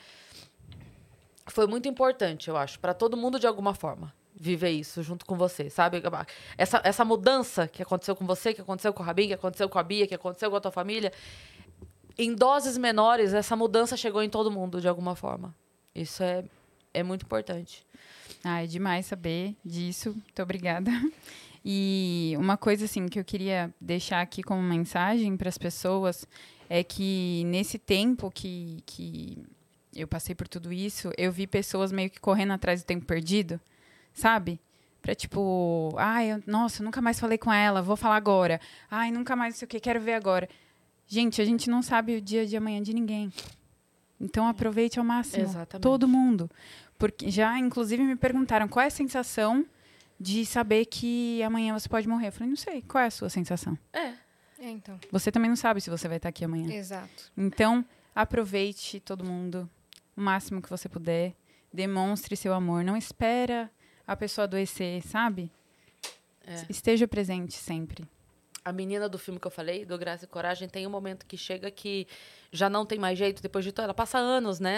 foi muito importante, eu acho, para todo mundo de alguma forma viver isso junto com você, sabe? Essa mudança que aconteceu com você, que aconteceu com o Rabin, que aconteceu com a Bia, que aconteceu com a tua família, em doses menores, essa mudança chegou em todo mundo de alguma forma. Isso é muito importante. É demais saber disso. Muito obrigada. E uma coisa, assim, que eu queria deixar aqui como mensagem para as pessoas é que nesse tempo que eu passei por tudo isso, eu vi pessoas meio que correndo atrás do tempo perdido, sabe? Pra tipo, nossa, eu nunca mais falei com ela, vou falar agora. Ai, nunca mais não sei o que, quero ver agora. Gente, a gente não sabe o dia de amanhã de ninguém. Então, aproveite ao máximo. Exatamente. Todo mundo. Porque já, inclusive, me perguntaram qual é a sensação de saber que amanhã você pode morrer. Eu falei, não sei. Qual é a sua sensação? Então. Você também não sabe se você vai estar aqui amanhã. Exato. Então, aproveite todo mundo o máximo que você puder. Demonstre seu amor. Não espera a pessoa adoecer, sabe? Esteja presente sempre. A menina do filme que eu falei, do Graça e Coragem, tem um momento que chega que já não tem mais jeito. Depois de tudo, ela passa anos, né?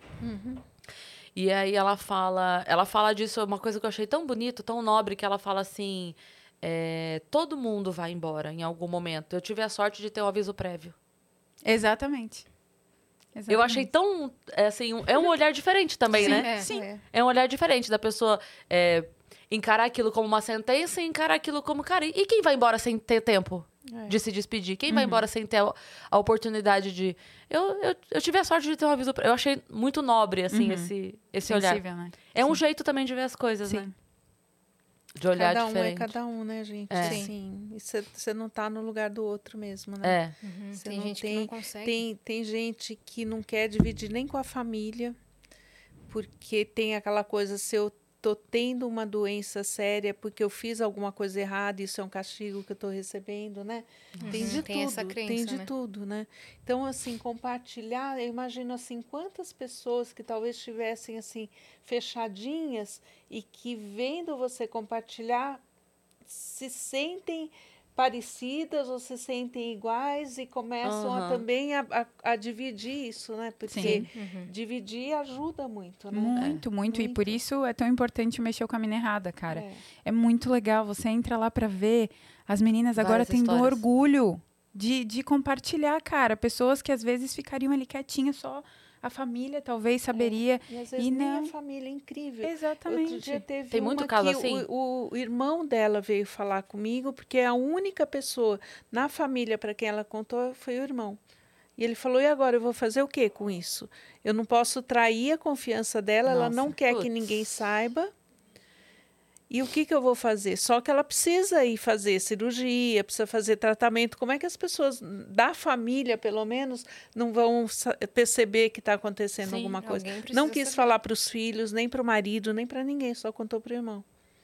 E aí ela fala disso, uma coisa que eu achei tão bonito, tão nobre, que ela fala assim, todo mundo vai embora em algum momento. Eu tive a sorte de ter um aviso prévio. Exatamente. Eu achei tão, assim, é um olhar diferente também, Sim, né? Sim. É um olhar diferente da pessoa encarar aquilo como uma sentença e encarar aquilo como, cara, e quem vai embora sem ter tempo de se despedir? Quem vai embora sem ter a oportunidade de... Eu tive a sorte de ter um aviso... Eu achei muito nobre, assim, esse olhar. Sensível, né? É um jeito também de ver as coisas, né? De olhar Cada um diferente. é cada um, né, gente? Sim. E você não tá no lugar do outro mesmo, É. né? Você Tem não gente que não consegue. Tem gente que não quer dividir nem com a família, porque tem aquela coisa, se eu tô tendo uma doença séria porque eu fiz alguma coisa errada, isso é um castigo que eu tô recebendo, né? Tem de Tem tudo, essa crença, tem de né? tudo, né? Então, assim, compartilhar, eu imagino, assim, quantas pessoas que talvez estivessem, assim, fechadinhas e que vendo você compartilhar se sentem parecidas ou se sentem iguais e começam também a dividir isso, né? Porque dividir ajuda muito, né? Muito. E por isso é tão importante mexer o caminho errada, cara. É muito legal. Você entra lá pra ver. As meninas agora Várias tendo histórias. orgulho de compartilhar, cara. Pessoas que às vezes ficariam ali quietinhas, só a família talvez saberia. E às vezes E nem não. a família é incrível. Exatamente. Outro dia teve Tem muito uma caso que assim? o irmão dela veio falar comigo, porque a única pessoa na família para quem ela contou foi o irmão. E ele falou, e agora eu vou fazer o quê com isso? Eu não posso trair a confiança dela, ela não quer que ninguém saiba. E o que eu vou fazer? Só que ela precisa ir fazer cirurgia, precisa fazer tratamento. Como é que as pessoas da família, pelo menos, não vão perceber que está acontecendo alguma coisa? alguém precisa Não quis saber. falar para os filhos, nem para o marido, nem para ninguém, só contou para o irmão.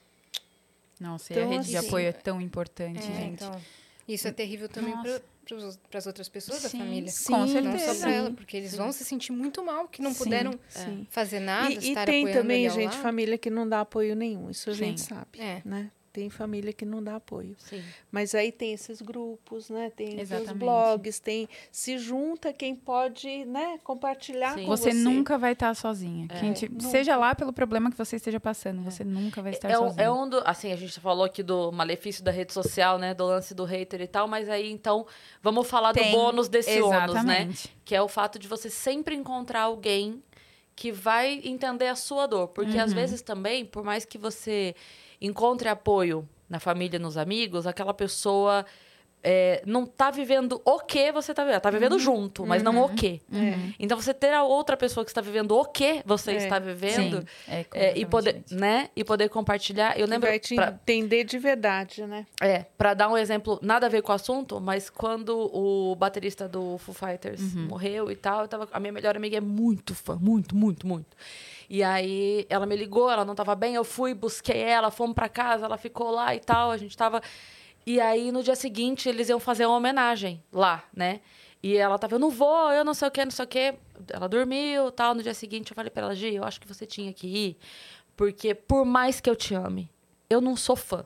Nossa, Então, e a rede de assim, apoio é tão importante, gente. Então, isso é terrível também Nossa. para as outras pessoas da Sim, família. com Não certeza. só para ela, porque eles vão se sentir muito mal, que não puderam Sim. fazer nada, E estar tem apoiando também, ali ao gente, lado. família que não dá apoio nenhum, isso a gente Sim. sabe, É. né? Tem família que não dá apoio. Sim. Mas aí tem esses grupos, né? Tem os Exatamente. blogs, se junta quem pode, né, compartilhar Sim. com Você você. nunca vai estar sozinha. Seja lá pelo problema que você esteja passando, você nunca vai estar sozinha. Assim, a gente falou aqui do malefício da rede social, né? Do lance do hater e tal, mas aí, então, vamos falar do bônus desse ônus, né? Exatamente. Que é o fato de você sempre encontrar alguém que vai entender a sua dor. Porque, às vezes, também, por mais que você encontre apoio na família, nos amigos, aquela pessoa não tá vivendo o que você tá vivendo. Tá vivendo junto, mas não o que. Então, você ter a outra pessoa que está vivendo o que você está vivendo Sim, e poder, né? E poder compartilhar. Eu Que lembro... vai te entender de verdade, né? Para dar um exemplo, nada a ver com o assunto, mas quando o baterista do Foo Fighters morreu e tal, a minha melhor amiga é muito fã, muito, muito, muito. E aí ela me ligou, ela não tava bem, eu fui, busquei ela, fomos para casa, ela ficou lá e tal, a gente tava... E aí no dia seguinte eles iam fazer uma homenagem lá, né? E ela tava, eu não vou, eu não sei o que, não sei o que. Ela dormiu e tal, no dia seguinte eu falei pra ela, Gi, eu acho que você tinha que ir, porque por mais que eu te ame, eu não sou fã.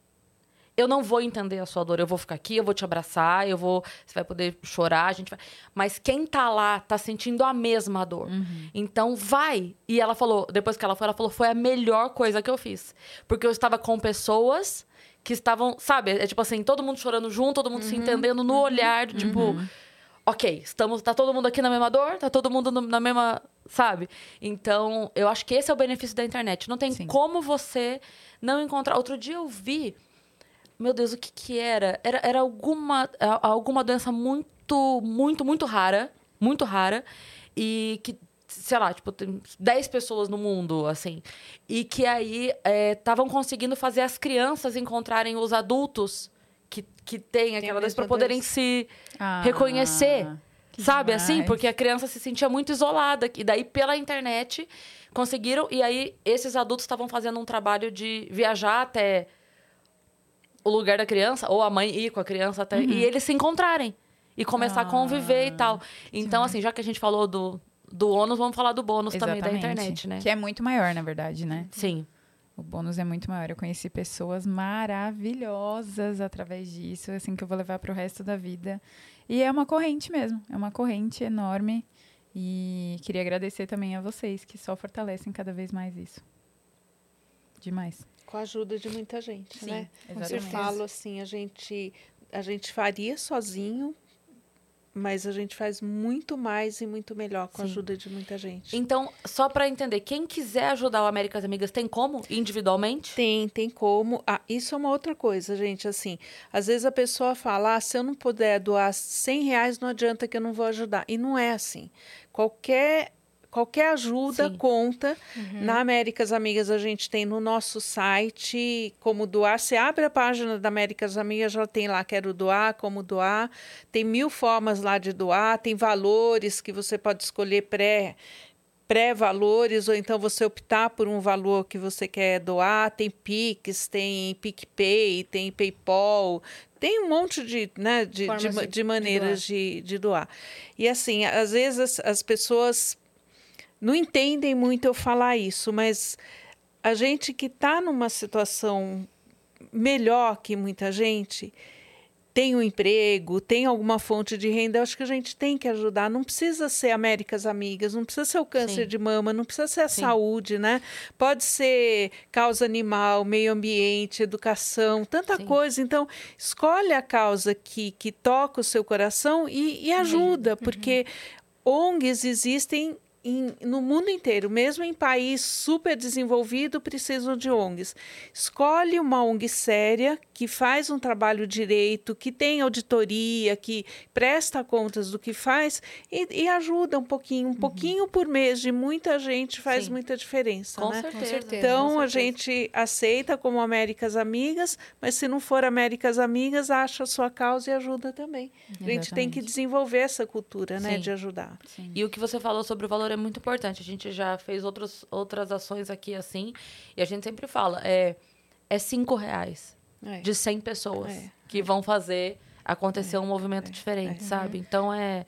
Eu não vou entender a sua dor. Eu vou ficar aqui, eu vou te abraçar, você vai poder chorar, a gente vai... Mas quem tá lá tá sentindo a mesma dor. Então, vai. E ela falou, depois que ela falou, foi a melhor coisa que eu fiz. Porque eu estava com pessoas que estavam, sabe? É tipo assim, todo mundo chorando junto, todo mundo se entendendo no olhar, tipo... Ok, tá todo mundo aqui na mesma dor? Tá todo mundo na mesma... Sabe? Então, eu acho que esse é o benefício da internet. Não tem como você não encontrar... Outro dia eu vi Meu Deus, o que que era? Era alguma doença muito rara. Muito rara. E que, sei lá, tipo, tem 10 pessoas no mundo, assim. E que aí estavam conseguindo fazer as crianças encontrarem os adultos que têm aquela doença para poderem se reconhecer. Sabe, demais. assim? Porque a criança se sentia muito isolada. E daí, pela internet, conseguiram. E aí, esses adultos estavam fazendo um trabalho de viajar até o lugar da criança, ou a mãe ir com a criança até. E eles se encontrarem. E começar a conviver e tal. Então, assim, já que a gente falou do ônus, vamos falar do bônus também da internet, né? Que é muito maior, na verdade, né? Sim. O bônus é muito maior. Eu conheci pessoas maravilhosas através disso, assim, que eu vou levar pro resto da vida. E é uma corrente mesmo. É uma corrente enorme. E queria agradecer também a vocês, que só fortalecem cada vez mais isso. Demais. Com a ajuda de muita gente, Sim, né? exatamente. Eu falo assim, a gente faria sozinho, mas a gente faz muito mais e muito melhor com a ajuda de muita gente. Então, só para entender, quem quiser ajudar o Américas Amigas, tem como? Individualmente? Tem como. Ah, isso é uma outra coisa, gente. Assim, às vezes a pessoa fala, se eu não puder doar R$100, não adianta que eu não vou ajudar. E não é assim. Qualquer ajuda conta. Na Américas Amigas, a gente tem no nosso site como doar. Você abre a página da Américas Amigas, já tem lá, quero doar, como doar. Tem 1000 formas lá de doar. Tem valores que você pode escolher pré-valores, ou então você optar por um valor que você quer doar. Tem Pix, tem PicPay, tem PayPal, tem um monte de maneiras de doar. E assim, às vezes as pessoas não entendem muito eu falar isso, mas a gente que está numa situação melhor que muita gente, tem um emprego, tem alguma fonte de renda, eu acho que a gente tem que ajudar. Não precisa ser Américas Amigas, não precisa ser o câncer de mama, não precisa ser a saúde, né? Pode ser causa animal, meio ambiente, educação, tanta coisa. Então, escolhe a causa que toca o seu coração e ajuda, porque ONGs existem no mundo inteiro, mesmo em país super desenvolvido, precisam de ONGs. Escolhe uma ONG séria, que faz um trabalho direito, que tem auditoria, que presta contas do que faz e ajuda um pouquinho por mês de muita gente faz muita diferença. Com né? certeza. Então, a gente aceita como Américas Amigas, mas se não for Américas Amigas, acha a sua causa e ajuda também. A gente tem que desenvolver essa cultura, né, de ajudar. Sim. E o que você falou sobre o valor é muito importante. A gente já fez outras ações aqui assim, e a gente sempre fala, é R$5 de 100 pessoas que vão fazer acontecer um movimento diferente, sabe? Então,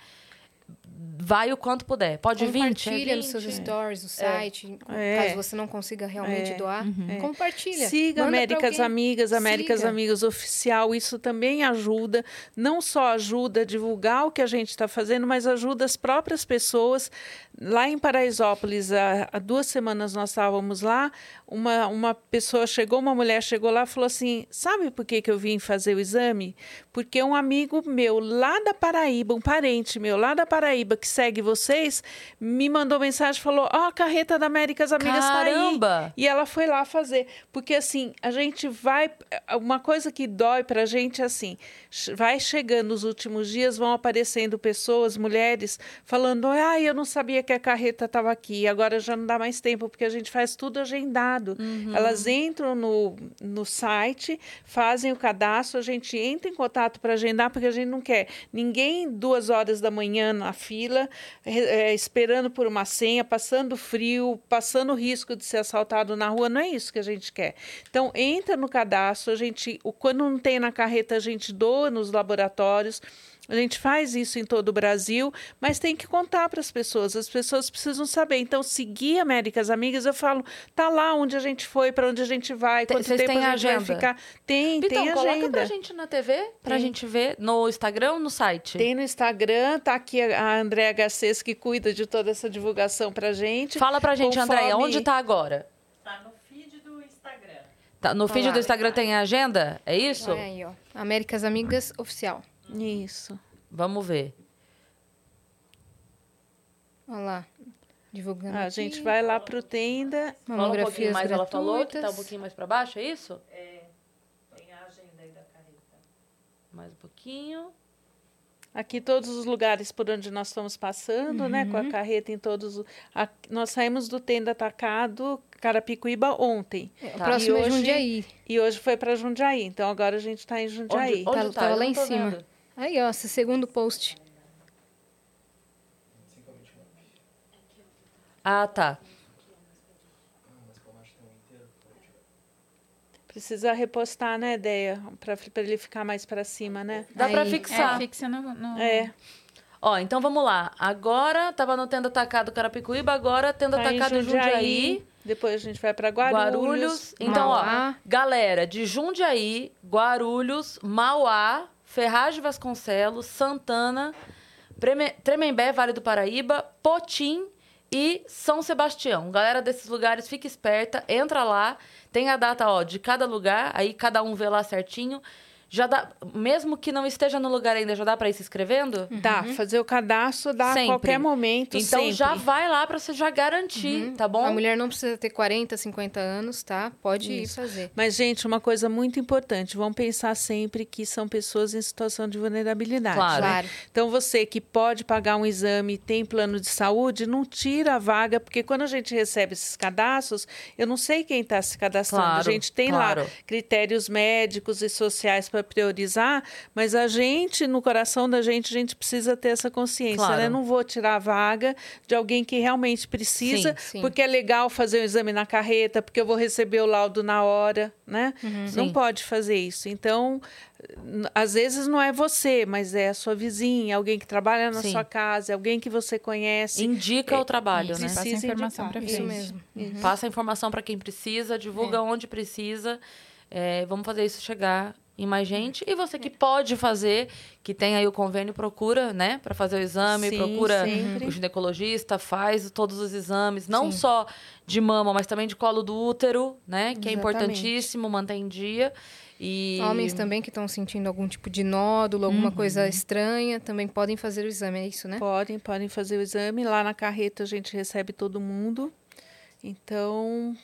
vai o quanto puder. Pode 20, compartilha nos seus stories, no site, caso você não consiga realmente doar. Compartilha. Siga Manda Américas Amigas, Américas Amigas Oficial. Isso também ajuda. Não só ajuda a divulgar o que a gente está fazendo, mas ajuda as próprias pessoas. Lá em Paraisópolis, há 2 semanas nós estávamos lá, uma mulher chegou lá e falou assim, sabe por que eu vim fazer o exame? Porque um amigo meu lá da Paraíba, um parente meu lá da Paraíba, que segue vocês, me mandou mensagem e falou, a carreta da Américas Amigas está aí. Caramba! E ela foi lá fazer. Porque assim, a gente vai... Uma coisa que dói pra gente é assim, vai chegando os últimos dias, vão aparecendo pessoas, mulheres, falando, eu não sabia que a carreta estava aqui, agora já não dá mais tempo, porque a gente faz tudo agendado. Elas entram no site, fazem o cadastro, a gente entra em contato para agendar, porque a gente não quer ninguém 2 horas da manhã na fila, esperando por uma senha, passando frio, passando risco de ser assaltado na rua, não é isso que a gente quer. Então, entra no cadastro, quando não tem na carreta, a gente doa nos laboratórios. A gente faz isso em todo o Brasil, mas tem que contar para as pessoas precisam saber. Então, seguir Américas Amigas, eu falo, tá lá onde a gente foi, para onde a gente vai, quanto tempo a gente vai ficar. Tem agenda. Coloca pra gente na TV, pra gente ver no Instagram ou no site? Tem no Instagram, tá aqui a Andréa Garcês, que cuida de toda essa divulgação pra gente. Fala pra gente, Andréia, onde tá agora? Tá no feed do Instagram. Tá, no feed do Instagram tem a agenda? É isso? Vai aí, ó. Américas Amigas Oficial. Isso. Vamos ver. Olha lá. Divulgando A gente vai lá pro Tenda. Fala um pouquinho mamografias mais, ela falou que tá um gratuitas. pouquinho mais pra baixo, é isso? Tem a agenda aí da Mais um pouquinho. Aqui todos os lugares por onde nós estamos passando, né? Com a carreta em todos... Nós saímos do Tenda Atacado, Carapicuíba, ontem. O próximo é Jundiaí. E hoje foi para Jundiaí. Então, agora a gente está em Jundiaí. Onde tá? Tava Eu lá não em tô cima. vendo. Aí, ó, esse segundo post. Ah, tá. Precisa repostar, né, Deia? Para ele ficar mais para cima, né? Dá pra Aí. fixar. Fixa no... É. Ó, então vamos lá. Agora tava no Tenda Atacado Carapicuíba, agora Tenda Tá em Atacado Jundiaí. Depois a gente vai para Guarulhos. Então, Mauá. ó, galera de Jundiaí, Guarulhos, Mauá, Ferraz de Vasconcelos, Santana, Tremembé, Vale do Paraíba, Potim e São Sebastião. Galera desses lugares, fica esperta, entra lá, tem a data, ó, de cada lugar, aí cada um vê lá certinho. Já dá, mesmo que não esteja no lugar ainda, já dá para ir se inscrevendo? Dá, fazer o cadastro dá Sempre. a qualquer momento, Então sempre. já vai lá para você já garantir, tá bom? A mulher não precisa ter 40, 50 anos, tá? Pode ir fazer. Mas, gente, uma coisa muito importante, vamos pensar sempre que são pessoas em situação de vulnerabilidade. Claro. né? Claro. Então, você que pode pagar um exame, tem plano de saúde, não tira a vaga, porque quando a gente recebe esses cadastros, eu não sei quem está se cadastrando. Claro, A gente tem claro. lá critérios médicos e sociais para priorizar, mas a gente, no coração da gente, a gente precisa ter essa consciência, Claro. né? Não vou tirar a vaga de alguém que realmente precisa, Sim, sim. porque é legal fazer o exame na carreta, porque eu vou receber o laudo na hora, né? Não Sim. pode fazer isso. Então, às vezes não é você, mas é a sua vizinha, alguém que trabalha na Sim. sua casa, alguém que você conhece. Indica o trabalho, né? Passa a Precisa informação indicar. pra Isso frente. mesmo. Passa a informação para quem precisa, divulga onde precisa. Vamos fazer isso chegar em mais gente. E você que pode fazer, que tem aí o convênio, procura, né? Para fazer o exame, Sim, procura sempre. o ginecologista, faz todos os exames, não só de mama, mas também de colo do útero, né? Que é Exatamente. importantíssimo, manter em dia. E Homens também que estão sentindo algum tipo de nódulo, alguma coisa estranha, também podem fazer o exame, é isso, né? Podem fazer o exame. Lá na carreta a gente recebe todo mundo. Então,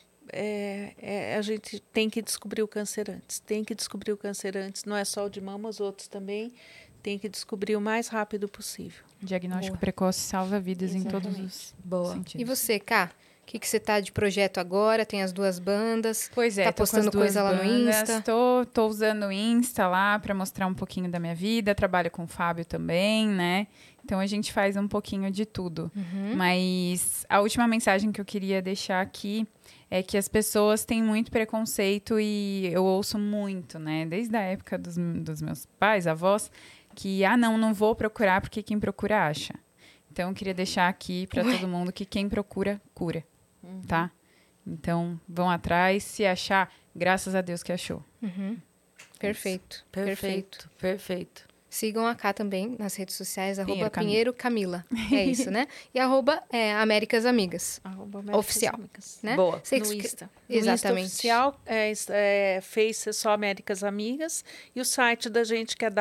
a gente tem que descobrir o câncer antes. Tem que descobrir o câncer antes. Não é só o de mama, os outros também. Tem que descobrir o mais rápido possível. Diagnóstico precoce salva vidas em todos Exatamente. os Boa. sentidos. E você, Ká? O que você tá de projeto agora? Tem as duas bandas. Pois é, Tá tô com as postando duas coisa lá no bandas, Insta? Tô usando o Insta lá para mostrar um pouquinho da minha vida. Trabalho com o Fábio também, né? Então a gente faz um pouquinho de tudo. Mas a última mensagem que eu queria deixar aqui é que as pessoas têm muito preconceito e eu ouço muito, né? Desde a época dos meus pais, avós, que não vou procurar porque quem procura acha. Então eu queria deixar aqui para todo mundo que quem procura, cura. Tá? Então, vão atrás. Se achar, graças a Deus que achou. Perfeito. Perfeito. Sigam a Ká também nas redes sociais, Pinheiro @Pinheiro Camila. É isso, né? E @Américas Amigas. @Américas Oficial. Amigas. Né? Boa. Você No que escre- Insta. Exatamente. No Insta oficial, Face é só Américas Amigas. E o site da gente que é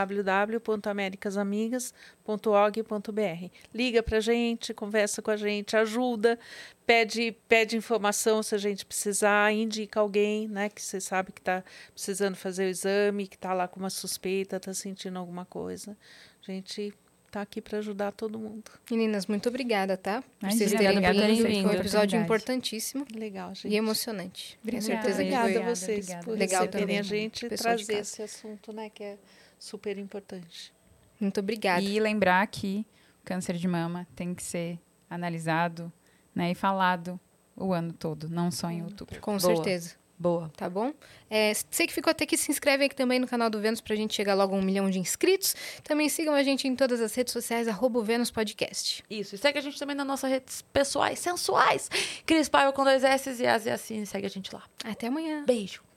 www.americasamigas.org.br. Liga pra gente, conversa com a gente, ajuda, pede informação se a gente precisar, indica alguém, né, que você sabe que está precisando fazer o exame, que está lá com uma suspeita, está sentindo alguma coisa. A gente está aqui para ajudar todo mundo. Meninas, muito obrigada, tá? Por Imagina, vocês terem obrigada por terem vindo. vindo. Foi um episódio Oportunidade. importantíssimo Legal, gente. e emocionante. Tenho Obrigada. certeza que Obrigada foi. a vocês Obrigada. por Legal receberem também, a gente e pessoal de trazer casa. esse assunto, né, que é super importante. Muito obrigada. E lembrar que o câncer de mama tem que ser analisado, né, e falado o ano todo, não só em outubro. Com Boa. certeza. Boa. Tá bom? Você que ficou até aqui, se inscreve aqui também no canal do Vênus pra gente chegar logo a 1 milhão de inscritos. Também sigam a gente em todas as redes sociais, @Vênus Podcast. Isso. E segue a gente também nas nossas redes pessoais sensuais. Cris Paiva com 2 S e As e assim. Segue a gente lá. Até amanhã. Beijo.